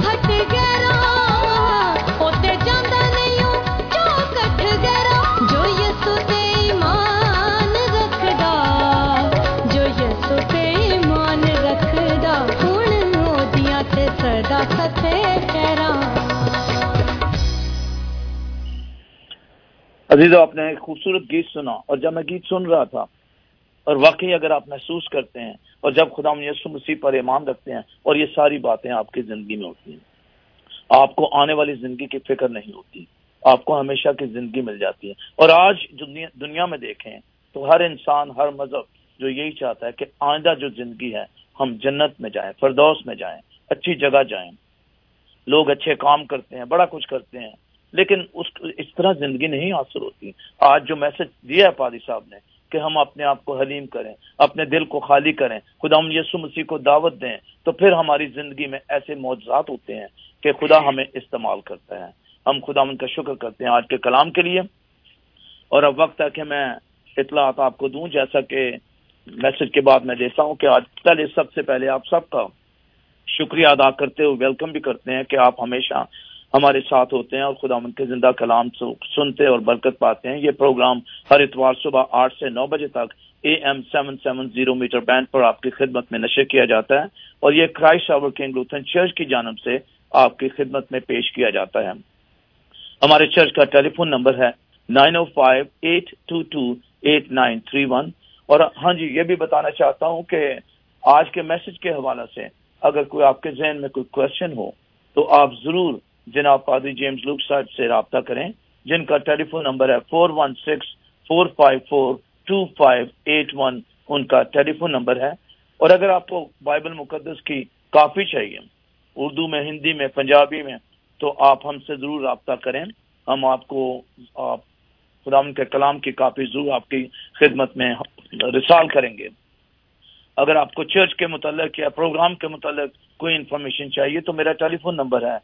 عزیزو آپ نے ایک خوبصورت گیت سنا، اور جب میں گیت سن رہا تھا اور واقعی اگر آپ محسوس کرتے ہیں اور جب خدا یسوع مسیح پر ایمان رکھتے ہیں اور یہ ساری باتیں آپ کی زندگی میں ہوتی ہیں، آپ کو آنے والی زندگی کی فکر نہیں ہوتی، آپ کو ہمیشہ کی زندگی مل جاتی ہے۔ اور آج دنیا میں دیکھیں تو ہر انسان، ہر مذہب جو یہی چاہتا ہے کہ آئندہ جو زندگی ہے ہم جنت میں جائیں، فردوس میں جائیں، اچھی جگہ جائیں۔ لوگ اچھے کام کرتے ہیں، بڑا کچھ کرتے ہیں، لیکن اس طرح زندگی نہیں حاصل ہوتی۔ آج جو میسج دیا ہے پادری صاحب نے کہ ہم اپنے آپ کو حلیم کریں، اپنے دل کو خالی کریں، خدا یسوع مسیح کو دعوت دیں، تو پھر ہماری زندگی میں ایسے معجزات ہوتے ہیں کہ خدا ہمیں استعمال کرتا ہے۔ ہم خدا ان کا شکر کرتے ہیں آج کے کلام کے لیے۔ اور اب وقت ہے کہ میں اطلاعات آپ کو دوں، جیسا کہ میسج کے بعد میں دیتا ہوں کہ آج سب سے پہلے آپ سب کا شکریہ ادا کرتے ہوئے ویلکم بھی کرتے ہیں کہ آپ ہمیشہ ہمارے ساتھ ہوتے ہیں اور خدا ان کے زندہ کلام سنتے اور برکت پاتے ہیں۔ یہ پروگرام ہر اتوار صبح 8 سے 9 بجے تک AM 770 میٹر بینڈ پر آپ کی خدمت میں نشر کیا جاتا ہے، اور یہ Christ our king Lutheran church کی جانب سے آپ کی خدمت میں پیش کیا جاتا ہے۔ ہمارے چرچ کا ٹیلی فون نمبر ہے 905-822-8931۔ اور ہاں جی، یہ بھی بتانا چاہتا ہوں کہ آج کے میسج کے حوالے سے اگر کوئی آپ کے ذہن میں کوئی کوشچن ہو تو آپ ضرور جناب پادری جیمز لوک صاحب سے رابطہ کریں، جن کا ٹیلی فون نمبر ہے 416-454-2581، ان کا ٹیلی فون نمبر ہے۔ اور اگر آپ کو بائبل مقدس کی کاپی چاہیے، اردو میں، ہندی میں، پنجابی میں، تو آپ ہم سے ضرور رابطہ کریں، ہم آپ کو خدا کے کلام کی کاپی ضرور آپ کی خدمت میں رسال کریں گے۔ اگر آپ کو چرچ کے متعلق یا پروگرام کے متعلق کوئی انفارمیشن چاہیے تو میرا ٹیلی فون نمبر ہے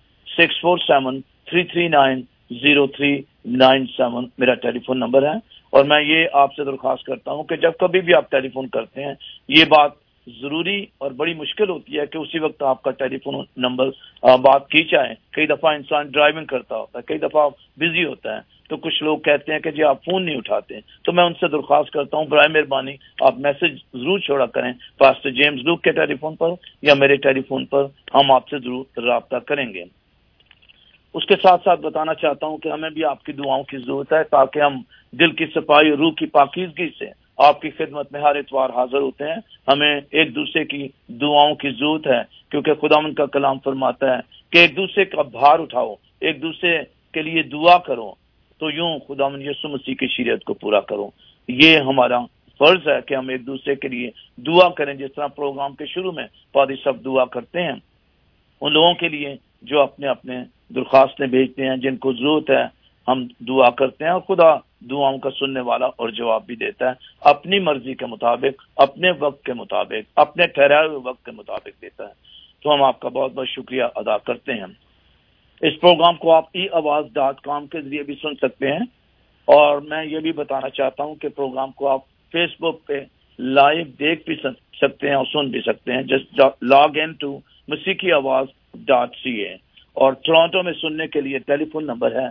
647-339-0397، میرا ٹیلی فون نمبر ہے۔ اور میں یہ آپ سے درخواست کرتا ہوں کہ جب کبھی بھی آپ ٹیلی فون کرتے ہیں، یہ بات ضروری اور بڑی مشکل ہوتی ہے کہ اسی وقت آپ کا ٹیلی فون نمبر بات کی جائے۔ کئی دفعہ انسان ڈرائیونگ کرتا ہوتا ہے، کئی دفعہ بزی ہوتا ہے، تو کچھ لوگ کہتے ہیں کہ جی آپ فون نہیں اٹھاتے، تو میں ان سے درخواست کرتا ہوں برائے مہربانی آپ میسج ضرور چھوڑا کریں پاسٹر جیمز لوک کے ٹیلی فون پر یا میرے ٹیلی فون پر، ہم آپ سے ضرور رابطہ کریں گے۔ اس کے ساتھ ساتھ بتانا چاہتا ہوں کہ ہمیں بھی آپ کی دعاؤں کی ضرورت ہے تاکہ ہم دل کی صفائی اور روح کی پاکیزگی سے آپ کی خدمت میں ہر اتوار حاضر ہوتے ہیں۔ ہمیں ایک دوسرے کی دعاؤں کی ضرورت ہے، کیونکہ خداوند کا کلام فرماتا ہے کہ ایک دوسرے کا بھار اٹھاؤ، ایک دوسرے کے لیے دعا کرو، تو یوں خداوند یسوع مسیح کی شریعت کو پورا کرو۔ یہ ہمارا فرض ہے کہ ہم ایک دوسرے کے لیے دعا کریں، جس طرح پروگرام کے شروع میں پادری صاحب دعا کرتے ہیں ان لوگوں کے لیے جو اپنے اپنے درخواستیں بھیجتے ہیں، جن کو ضرورت ہے، ہم دعا کرتے ہیں اور خدا دعاؤں کا سننے والا اور جواب بھی دیتا ہے، اپنی مرضی کے مطابق، اپنے وقت کے مطابق، اپنے ٹھہرائے ہوئے وقت کے مطابق دیتا ہے۔ تو ہم آپ کا بہت بہت شکریہ ادا کرتے ہیں۔ اس پروگرام کو آپ eAwaz.com کے ذریعے بھی سن سکتے ہیں، اور میں یہ بھی بتانا چاہتا ہوں کہ پروگرام کو آپ فیس بک پہ لائیو دیکھ بھی سکتے ہیں اور سن بھی سکتے ہیں۔ Just log in to musikiawaz.ca، اور ٹورانٹو میں سننے کے لیے ٹیلی فون نمبر ہے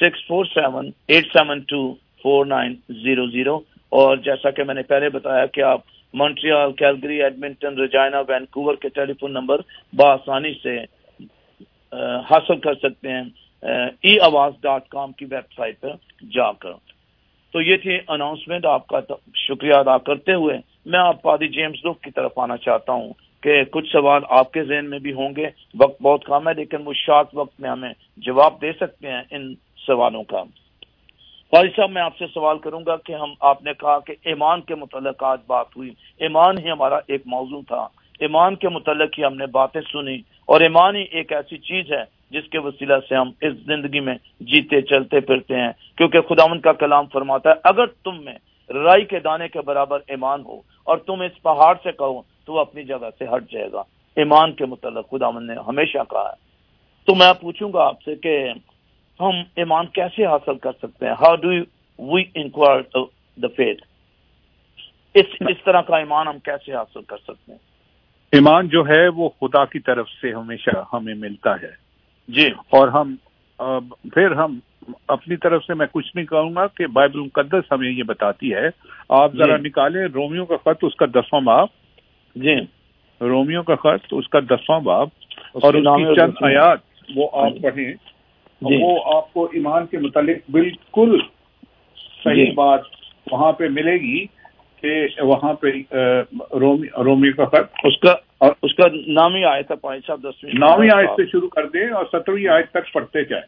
647-872-4900، اور جیسا کہ میں نے پہلے بتایا کہ آپ Montreal, Calgary, Edmonton, Regina, Vancouver کے ٹیلی فون نمبر بآسانی سے حاصل کر سکتے ہیں eAwaz.com کی ویب سائٹ پر جا کر۔ تو یہ تھی اناؤنسمنٹ۔ آپ کا شکریہ ادا کرتے ہوئے میں آپ پادری جیمز لوک کی طرف آنا چاہتا ہوں کہ کچھ سوال آپ کے ذہن میں بھی ہوں گے، وقت بہت کم ہے لیکن وہ شارٹ وقت میں ہمیں جواب دے سکتے ہیں ان سوالوں کا۔ پادری صاحب میں آپ سے سوال کروں گا کہ آپ نے کہا کہ ایمان کے متعلق آج بات ہوئی، ایمان ہی ہمارا ایک موضوع تھا، ایمان کے متعلق ہی ہم نے باتیں سنی، اور ایمان ہی ایک ایسی چیز ہے جس کے وسیلہ سے ہم اس زندگی میں جیتے چلتے پھرتے ہیں، کیونکہ خداوند کا کلام فرماتا ہے اگر تم میں رائی کے دانے کے برابر ایمان ہو اور تم اس پہاڑ سے کہو تو وہ اپنی جگہ سے ہٹ جائے گا۔ ایمان کے متعلق خداوند نے ہمیشہ کہا ہے۔ تو میں پوچھوں گا آپ سے کہ ہم ایمان کیسے حاصل کر سکتے ہیں؟ How do we enquire the faith? اس طرح کا ایمان ہم کیسے حاصل کر سکتے ہیں؟ ایمان جو ہے وہ خدا کی طرف سے ہمیشہ ہمیں ملتا ہے جی، اور پھر ہم اپنی طرف سے میں کچھ نہیں کہوں گا کہ بائبل مقدس ہمیں یہ بتاتی ہے۔ آپ ذرا نکالیں رومیو کا خط، اس کا 10واں باب، جی رومیو کا خط اس کا 10واں باب، اور اس کی چند آیات وہ آپ پڑھیں، وہ آپ کو ایمان کے متعلق بالکل صحیح بات وہاں پہ ملے گی کہ وہاں پہ رومی کا خط اس کا نامی آیت ہے پائے صاحب 10ویں 9ویں آیت سے شروع کر دیں اور 17ویں آیت تک پڑھتے جائیں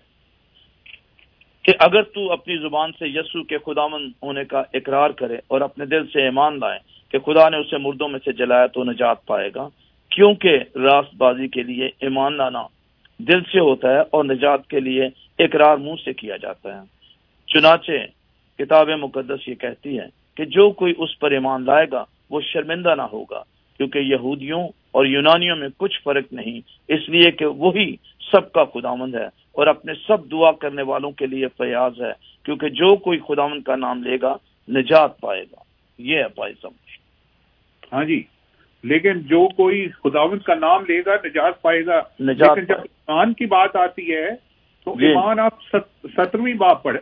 کہ اگر تو اپنی زبان سے یسوع کے خداوند ہونے کا اقرار کرے اور اپنے دل سے ایمان لائے کہ خدا نے اسے مردوں میں سے جلایا تو نجات پائے گا، کیونکہ راست بازی کے لیے ایمان لانا دل سے ہوتا ہے اور نجات کے لیے اقرار منہ سے کیا جاتا ہے۔ چنانچہ کتاب مقدس یہ کہتی ہے کہ جو کوئی اس پر ایمان لائے گا وہ شرمندہ نہ ہوگا، کیونکہ یہودیوں اور یونانیوں میں کچھ فرق نہیں، اس لیے کہ وہی سب کا خداوند ہے اور اپنے سب دعا کرنے والوں کے لیے فیاض ہے، کیونکہ جو کوئی خداوند کا نام لے گا نجات پائے گا۔ یہ ہے بھائی صاحب۔ ہاں جی، لیکن جو کوئی خداوند کا نام لے گا نجات پائے گا۔ لیکن جب ایمان کی بات آتی ہے تو ایمان آپ 17ویں باب پڑھے،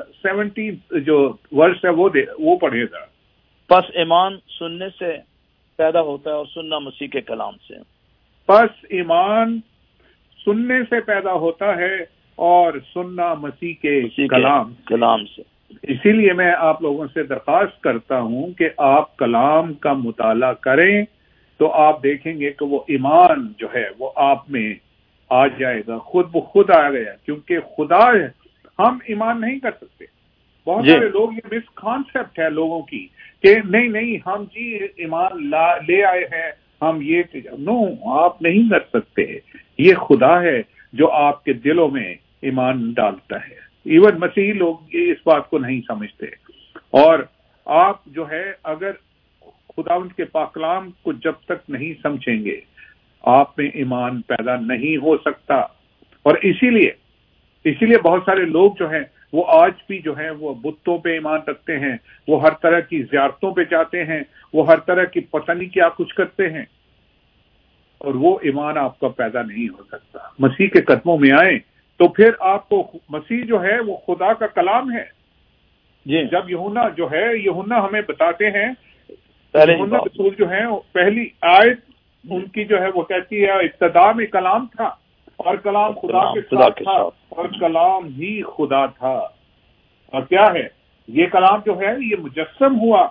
17 جو ورس ہے وہ پڑھے گا۔ پس ایمان سننے سے پیدا ہوتا ہے اور سننا مسیح کے کلام سے۔ پس ایمان سننے سے پیدا ہوتا ہے اور سننا مسیح کے کلام سے۔ اسی لیے میں آپ لوگوں سے درخواست کرتا ہوں کہ آپ کلام کا مطالعہ کریں تو آپ دیکھیں گے کہ وہ ایمان جو ہے وہ آپ میں آ جائے گا، خود بخود آ گیا، کیونکہ خدا ہے، ہم ایمان نہیں کر سکتے۔ بہت سارے لوگ یہ مس کانسیپٹ ہے لوگوں کی کہ نہیں ہم جی ایمان لے آئے ہیں، ہم یہ نو، آپ نہیں کر سکتے۔ یہ خدا ہے جو آپ کے دلوں میں ایمان ڈالتا ہے۔ ایون مسیحی لوگ اس بات کو نہیں سمجھتے، اور آپ جو ہے اگر خداوند کے پاک کلام کو جب تک نہیں سمجھیں گے آپ میں ایمان پیدا نہیں ہو سکتا۔ اور اسی لیے بہت سارے لوگ جو ہیں وہ آج بھی جو ہیں وہ بتوں پہ ایمان رکھتے ہیں، وہ ہر طرح کی زیارتوں پہ جاتے ہیں، وہ ہر طرح کی پتہ نہیں کیا کچھ کرتے ہیں، اور وہ ایمان آپ کا پیدا نہیں ہو سکتا۔ مسیح کے قدموں میں آئیں تو پھر آپ کو مسیح جو ہے وہ خدا کا کلام ہے۔ جب یوحنا ہمیں بتاتے ہیں، یوحنا رسول جو ہے پہلی آیت ان کی جو ہے وہ کہتی ہے ابتدا میں کلام تھا اور کلام خدا کے ساتھ تھا اور کلام ہی خدا تھا۔ اور کیا ہے یہ کلام جو ہے یہ مجسم ہوا۔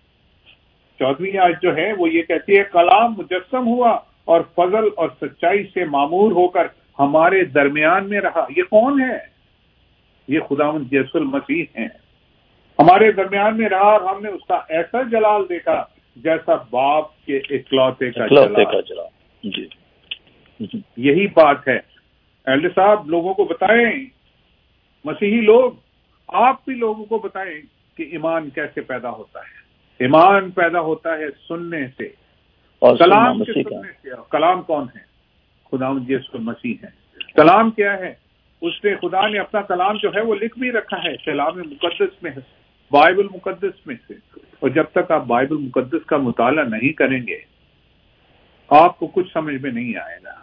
14ویں آیت جو ہے وہ یہ کہتی ہے کلام مجسم ہوا اور فضل اور سچائی سے معمور ہو کر ہمارے درمیان میں رہا۔ یہ کون ہے؟ یہ خداوند یسوع المسیح ہیں، ہمارے درمیان میں رہا، اور ہم نے اس کا ایسا جلال دیکھا جیسا باپ کے اکلوتے کا جلال۔ جی یہی بات ہے۔ ایلڈر صاحب لوگوں کو بتائیں، مسیحی لوگ آپ بھی لوگوں کو بتائیں کہ ایمان کیسے پیدا ہوتا ہے۔ ایمان پیدا ہوتا ہے سننے سے، اور کلام کے سننے سے۔ کلام کون ہے؟ خداوند یسوع المسیح ہے۔ کلام کیا ہے؟ اس نے خدا نے اپنا کلام جو ہے وہ لکھ بھی رکھا ہے کلام مقدس میں، بائبل مقدس میں سے۔ اور جب تک آپ بائبل مقدس کا مطالعہ نہیں کریں گے آپ کو کچھ سمجھ میں نہیں آئے گا۔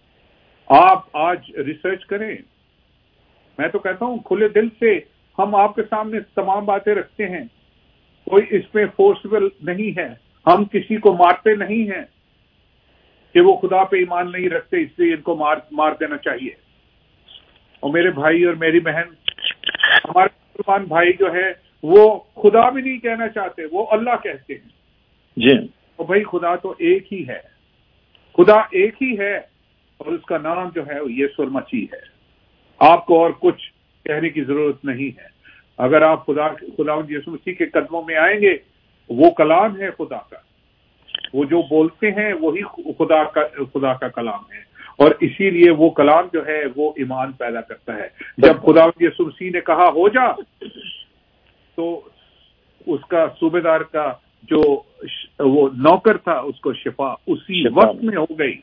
آپ آج ریسرچ کریں، میں تو کہتا ہوں کھلے دل سے ہم آپ کے سامنے تمام باتیں رکھتے ہیں، کوئی اس میں فورسبل نہیں ہے، ہم کسی کو مارتے نہیں ہیں کہ وہ خدا پہ ایمان نہیں رکھتے اس لیے ان کو مار دینا چاہیے۔ اور میرے بھائی اور میری بہن، ہمارے مسلمان بھائی جو ہے وہ خدا بھی نہیں کہنا چاہتے، وہ اللہ کہتے ہیں۔ جی اور بھائی خدا تو ایک ہی ہے، خدا ایک ہی ہے، اور اس کا نام جو ہے وہ یسوع المسیح ہے۔ آپ کو اور کچھ کہنے کی ضرورت نہیں ہے۔ اگر آپ خداوند یسوع مسیح کے قدموں میں آئیں گے، وہ کلام ہے خدا کا، وہ جو بولتے ہیں وہی خدا کا کلام ہے، اور اسی لیے وہ کلام جو ہے وہ ایمان پیدا کرتا ہے۔ جب خداوند یسوع مسیح نے کہا ہو جا، تو اس کا صوبے دار کا جو وہ نوکر تھا اس کو شفا اسی وقت میں ہو گئی۔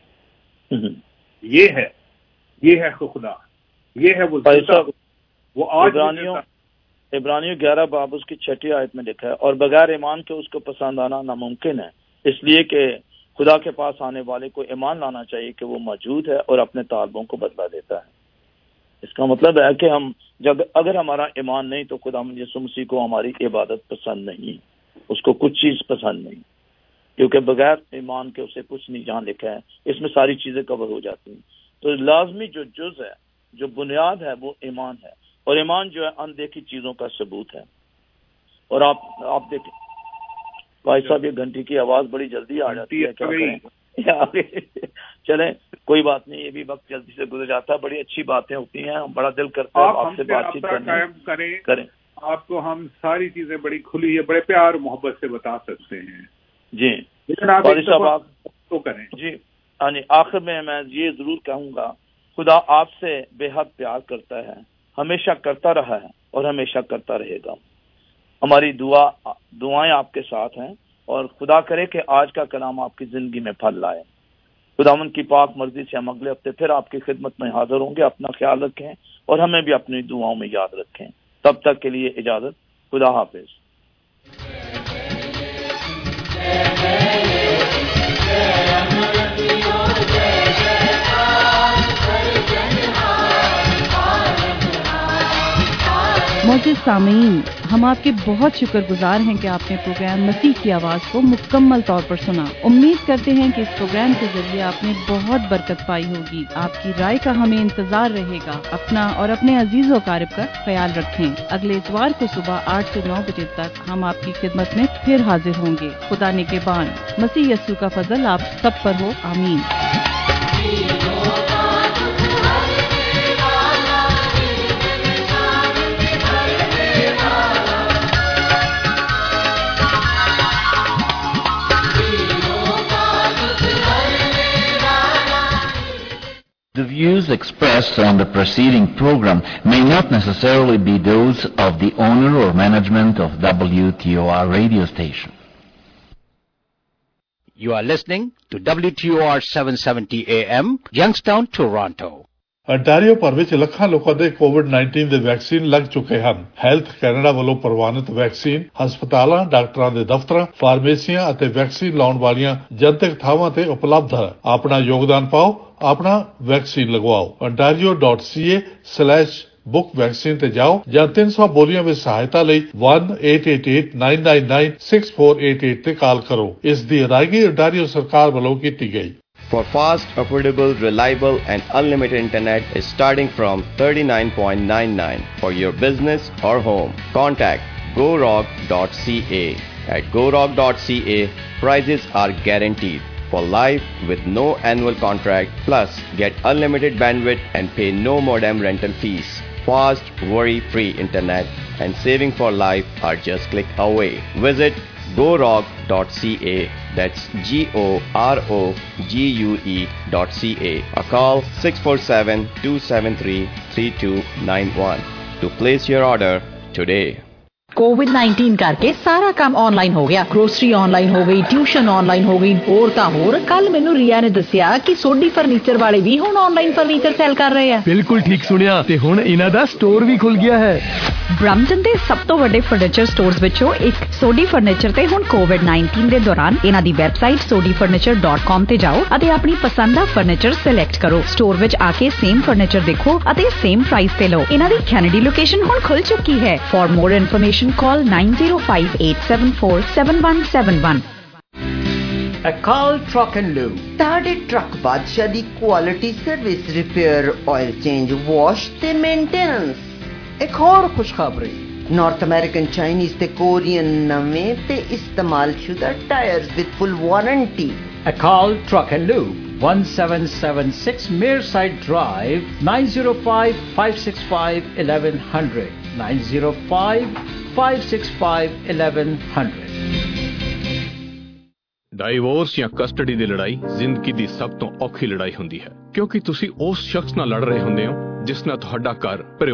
یہ ہے خدا، یہ ہے وہ آج۔ عبرانیوں 11 باب اس کی 6 آیت میں لکھا ہے، اور بغیر ایمان کے اس کو پسند آنا ناممکن ہے، اس لیے کہ خدا کے پاس آنے والے کو ایمان لانا چاہیے کہ وہ موجود ہے اور اپنے طالبوں کو بدلہ دیتا ہے۔ اس کا مطلب ہے کہ اگر ہمارا ایمان نہیں تو خدا یسوع مسیح کو ہماری عبادت پسند نہیں، اس کو کچھ چیز پسند نہیں، کیونکہ بغیر ایمان کے اسے کچھ نہیں جہاں لکھا ہے، اس میں ساری چیزیں کور ہو جاتی ہیں۔ تو لازمی جو جز ہے، جو بنیاد ہے وہ ایمان ہے، اور ایمان جو ہے اندیکھی چیزوں کا ثبوت ہے۔ اور آپ دیکھیں بھائی صاحب، یہ گھنٹی کی آواز بڑی جلدی آ جاتی ہے، کیا کریں؟ چلیں کوئی بات نہیں، یہ بھی وقت جلدی سے گزر جاتا ہے، بڑی اچھی باتیں ہوتی ہیں، بڑا دل کرتا ہے آپ سے بات چیت کریں۔ آپ کو ہم ساری چیزیں بڑی کھلی ہے، بڑے پیار محبت سے بتا سکتے ہیں جی۔ قاضی صاحب آپ تو کریں جی ہاں جی، آخر میں یہ ضرور کہوں گا، خدا آپ سے بے حد پیار کرتا ہے، ہمیشہ کرتا رہا ہے اور ہمیشہ کرتا رہے گا۔ ہماری دعائیں آپ کے ساتھ ہیں، اور خدا کرے کہ آج کا کلام آپ کی زندگی میں پھل لائے۔ خداوند کی پاک مرضی سے ہم اگلے ہفتے پھر آپ کی خدمت میں حاضر ہوں گے۔ اپنا خیال رکھیں اور ہمیں بھی اپنی دعاؤں میں یاد رکھیں۔ تب تک کے لیے اجازت، خدا حافظ۔ معزز سامعین، ہم آپ کے بہت شکر گزار ہیں کہ آپ نے پروگرام مسیح کی آواز کو مکمل طور پر سنا۔ امید کرتے ہیں کہ اس پروگرام کے ذریعے آپ نے بہت برکت پائی ہوگی۔ آپ کی رائے کا ہمیں انتظار رہے گا۔ اپنا اور اپنے عزیز و اقارب کا خیال رکھیں۔ اگلے اتوار کو صبح 8 سے 9 بجے تک ہم آپ کی خدمت میں پھر حاضر ہوں گے۔ خدا نگہبان۔ مسیح یسوع کا فضل آپ سب پر ہو، آمین۔ The views expressed on the preceding program may not necessarily be those of the owner or management of WTOR radio station. You are listening to WTOR 770 AM, Youngstown, Toronto. Ontario ਭਰ ਵਿੱਚ ਲੱਖਾਂ ਲੋਕਾਂ ਦੇ ਕੋਵਿਡ-19 ਦੇ ਵੈਕਸੀਨ ਲੱਗ ਚੁੱਕੇ ਹਨ। Health Canada ਵੱਲੋਂ ਪ੍ਰਵਾਨਿਤ ਵੈਕਸੀਨ ਹਸਪਤਾਲਾਂ, ਡਾਕਟਰਾਂ ਦੇ ਦਫ਼ਤਰਾਂ, ਫਾਰਮੇਸੀਆਂ ਅਤੇ ਵੈਕਸੀਨ ਲਾਉਣ ਵਾਲੀਆਂ ਜਨਤਕ ਥਾਵਾਂ ਤੇ ਉਪਲਬਧ ਹੈ। ਆਪਣਾ ਯੋਗਦਾਨ ਪਾਓ, ਆਪਣਾ ਵੈਕਸੀਨ ਲਗਵਾਓ। ontario.ca/book ਵੈਕਸੀਨ ਤੇ ਜਾਓ ਜਾਂ 300 ਬੋਲੀਆਂ ਵਿੱਚ ਸਹਾਇਤਾ ਲਈ 1-888-999-6488 ਤੇ ਕਾਲ ਕਰੋ। ਇਸ ਦੀ ਅਦਾਇਗੀ ਅੰਟਾਰੀਓ ਸਰਕਾਰ ਵੱਲੋਂ ਕੀਤੀ ਗਈ। For fast, affordable, reliable and unlimited internet is starting from $39.99 for your business or home. Contact GoRock.ca. At GoRock.ca, prices are guaranteed for life with no annual contract, plus get unlimited bandwidth and pay no modem rental fees. Fast, worry-free internet and saving for life are just click away. Visit GoRock.ca. That's GoRogue.ca. Or call 647-273-3291 to place your order today. ਕੋਵਿਡ-19 ਕਰਕੇ ਸਾਰਾ ਕੰਮ online ਹੋ ਗਿਆ। Grocery online ਹੋ ਗਈ, tuition online ਹੋ ਗਈ, ਹੋਰ ਤਾਂ ਹੋਰ। ਕੱਲ ਮੈਨੂੰ ਰੀਆ ਨੇ ਦੱਸਿਆ ਕਿ ਸੋਢੀ ਫਰਨੀਚਰ ਵਾਲੇ ਵੀ ਹੁਣ ਆਨਲਾਈਨ ਫਰਨੀਚਰ ਸੈਲ ਕਰ ਰਹੇ ਆ। ਬਿਲਕੁਲ ਠੀਕ ਸੁਣਿਆ, ਤੇ ਹੁਣ ਇਹਨਾਂ ਦਾ ਸਟੋਰ ਵੀ ਖੁੱਲ ਗਿਆ ਹੈ। ਬ੍ਰੈਂਪਟਨ ਦੇ ਸਭ ਤੋਂ ਵੱਡੇ ਫਰਨੀਚਰ ਸਟੋਰਸ ਵਿੱਚੋਂ ਇੱਕ ਸੋਢੀ ਫਰਨੀਚਰ ਤੇ ਹੁਣ ਕੋਵਿਡ-19 ਦੇ ਦੌਰਾਨ ਇਹਨਾਂ ਦੀ ਵੈਬਸਾਈਟ sodifurniture.com ਤੇ ਜਾਓ ਅਤੇ ਆਪਣੀ ਪਸੰਦ ਦਾ ਫਰਨੀਚਰ ਸਿਲੈਕਟ ਕਰੋ। ਸਟੋਰ ਵਿੱਚ ਆ ਕੇ ਸੇਮ ਫਰਨੀਚਰ ਦੇਖੋ ਅਤੇ ਸੇਮ ਪ੍ਰਾਈਸ ਤੇ ਲਓ। ਇਹਨਾਂ ਦੀ ਕੈਨੇਡੀ ਲੋਕੇਸ਼ਨ ਹੁਣ ਖੁੱਲ ਚੁੱਕੀ ਹੈ। For more information call 9058747171. Akal Truck and Lube. ਤੁਹਾਡੇ ਟਰੱਕ ਬਾਦਸ਼ਾਹ ਦੀ quality service, repair, oil change, wash ਤੇ ਮੇਨਟੇਨੈਂਸ। एक और खुशखबरी, ਨਾਰਥ ਅਮਰੀਕਨ, ਚਾਈਨੀਜ਼ ਤੇ ਕੋਰੀਅਨ ਨਵੇਂ ਤੇ ਇਸਤੇਮਾਲਸ਼ੁਦਾ tyres with full warranty. Akal Truck and Lube, 1776 Mearside Drive, 905-565-1100, 905-565-1100. Divorce ਜਾਂ ਕਸਟਡੀ ਦੀ ਲੜਾਈ ਜ਼ਿੰਦਗੀ ਦੀ ਸਭ ਤੋਂ ਔਖੀ ਲੜਾਈ ਹੁੰਦੀ ਹੈ, ਕਿਉਂਕਿ ਤੁਸੀਂ ਉਸ ਸ਼ਖਸ ਨਾਲ ਲੜ ਰਹੇ ਹੁੰਦੇ ਹੋ ਜਿਸ ਨਾਲ ਤੁਹਾਡਾ ਘਰ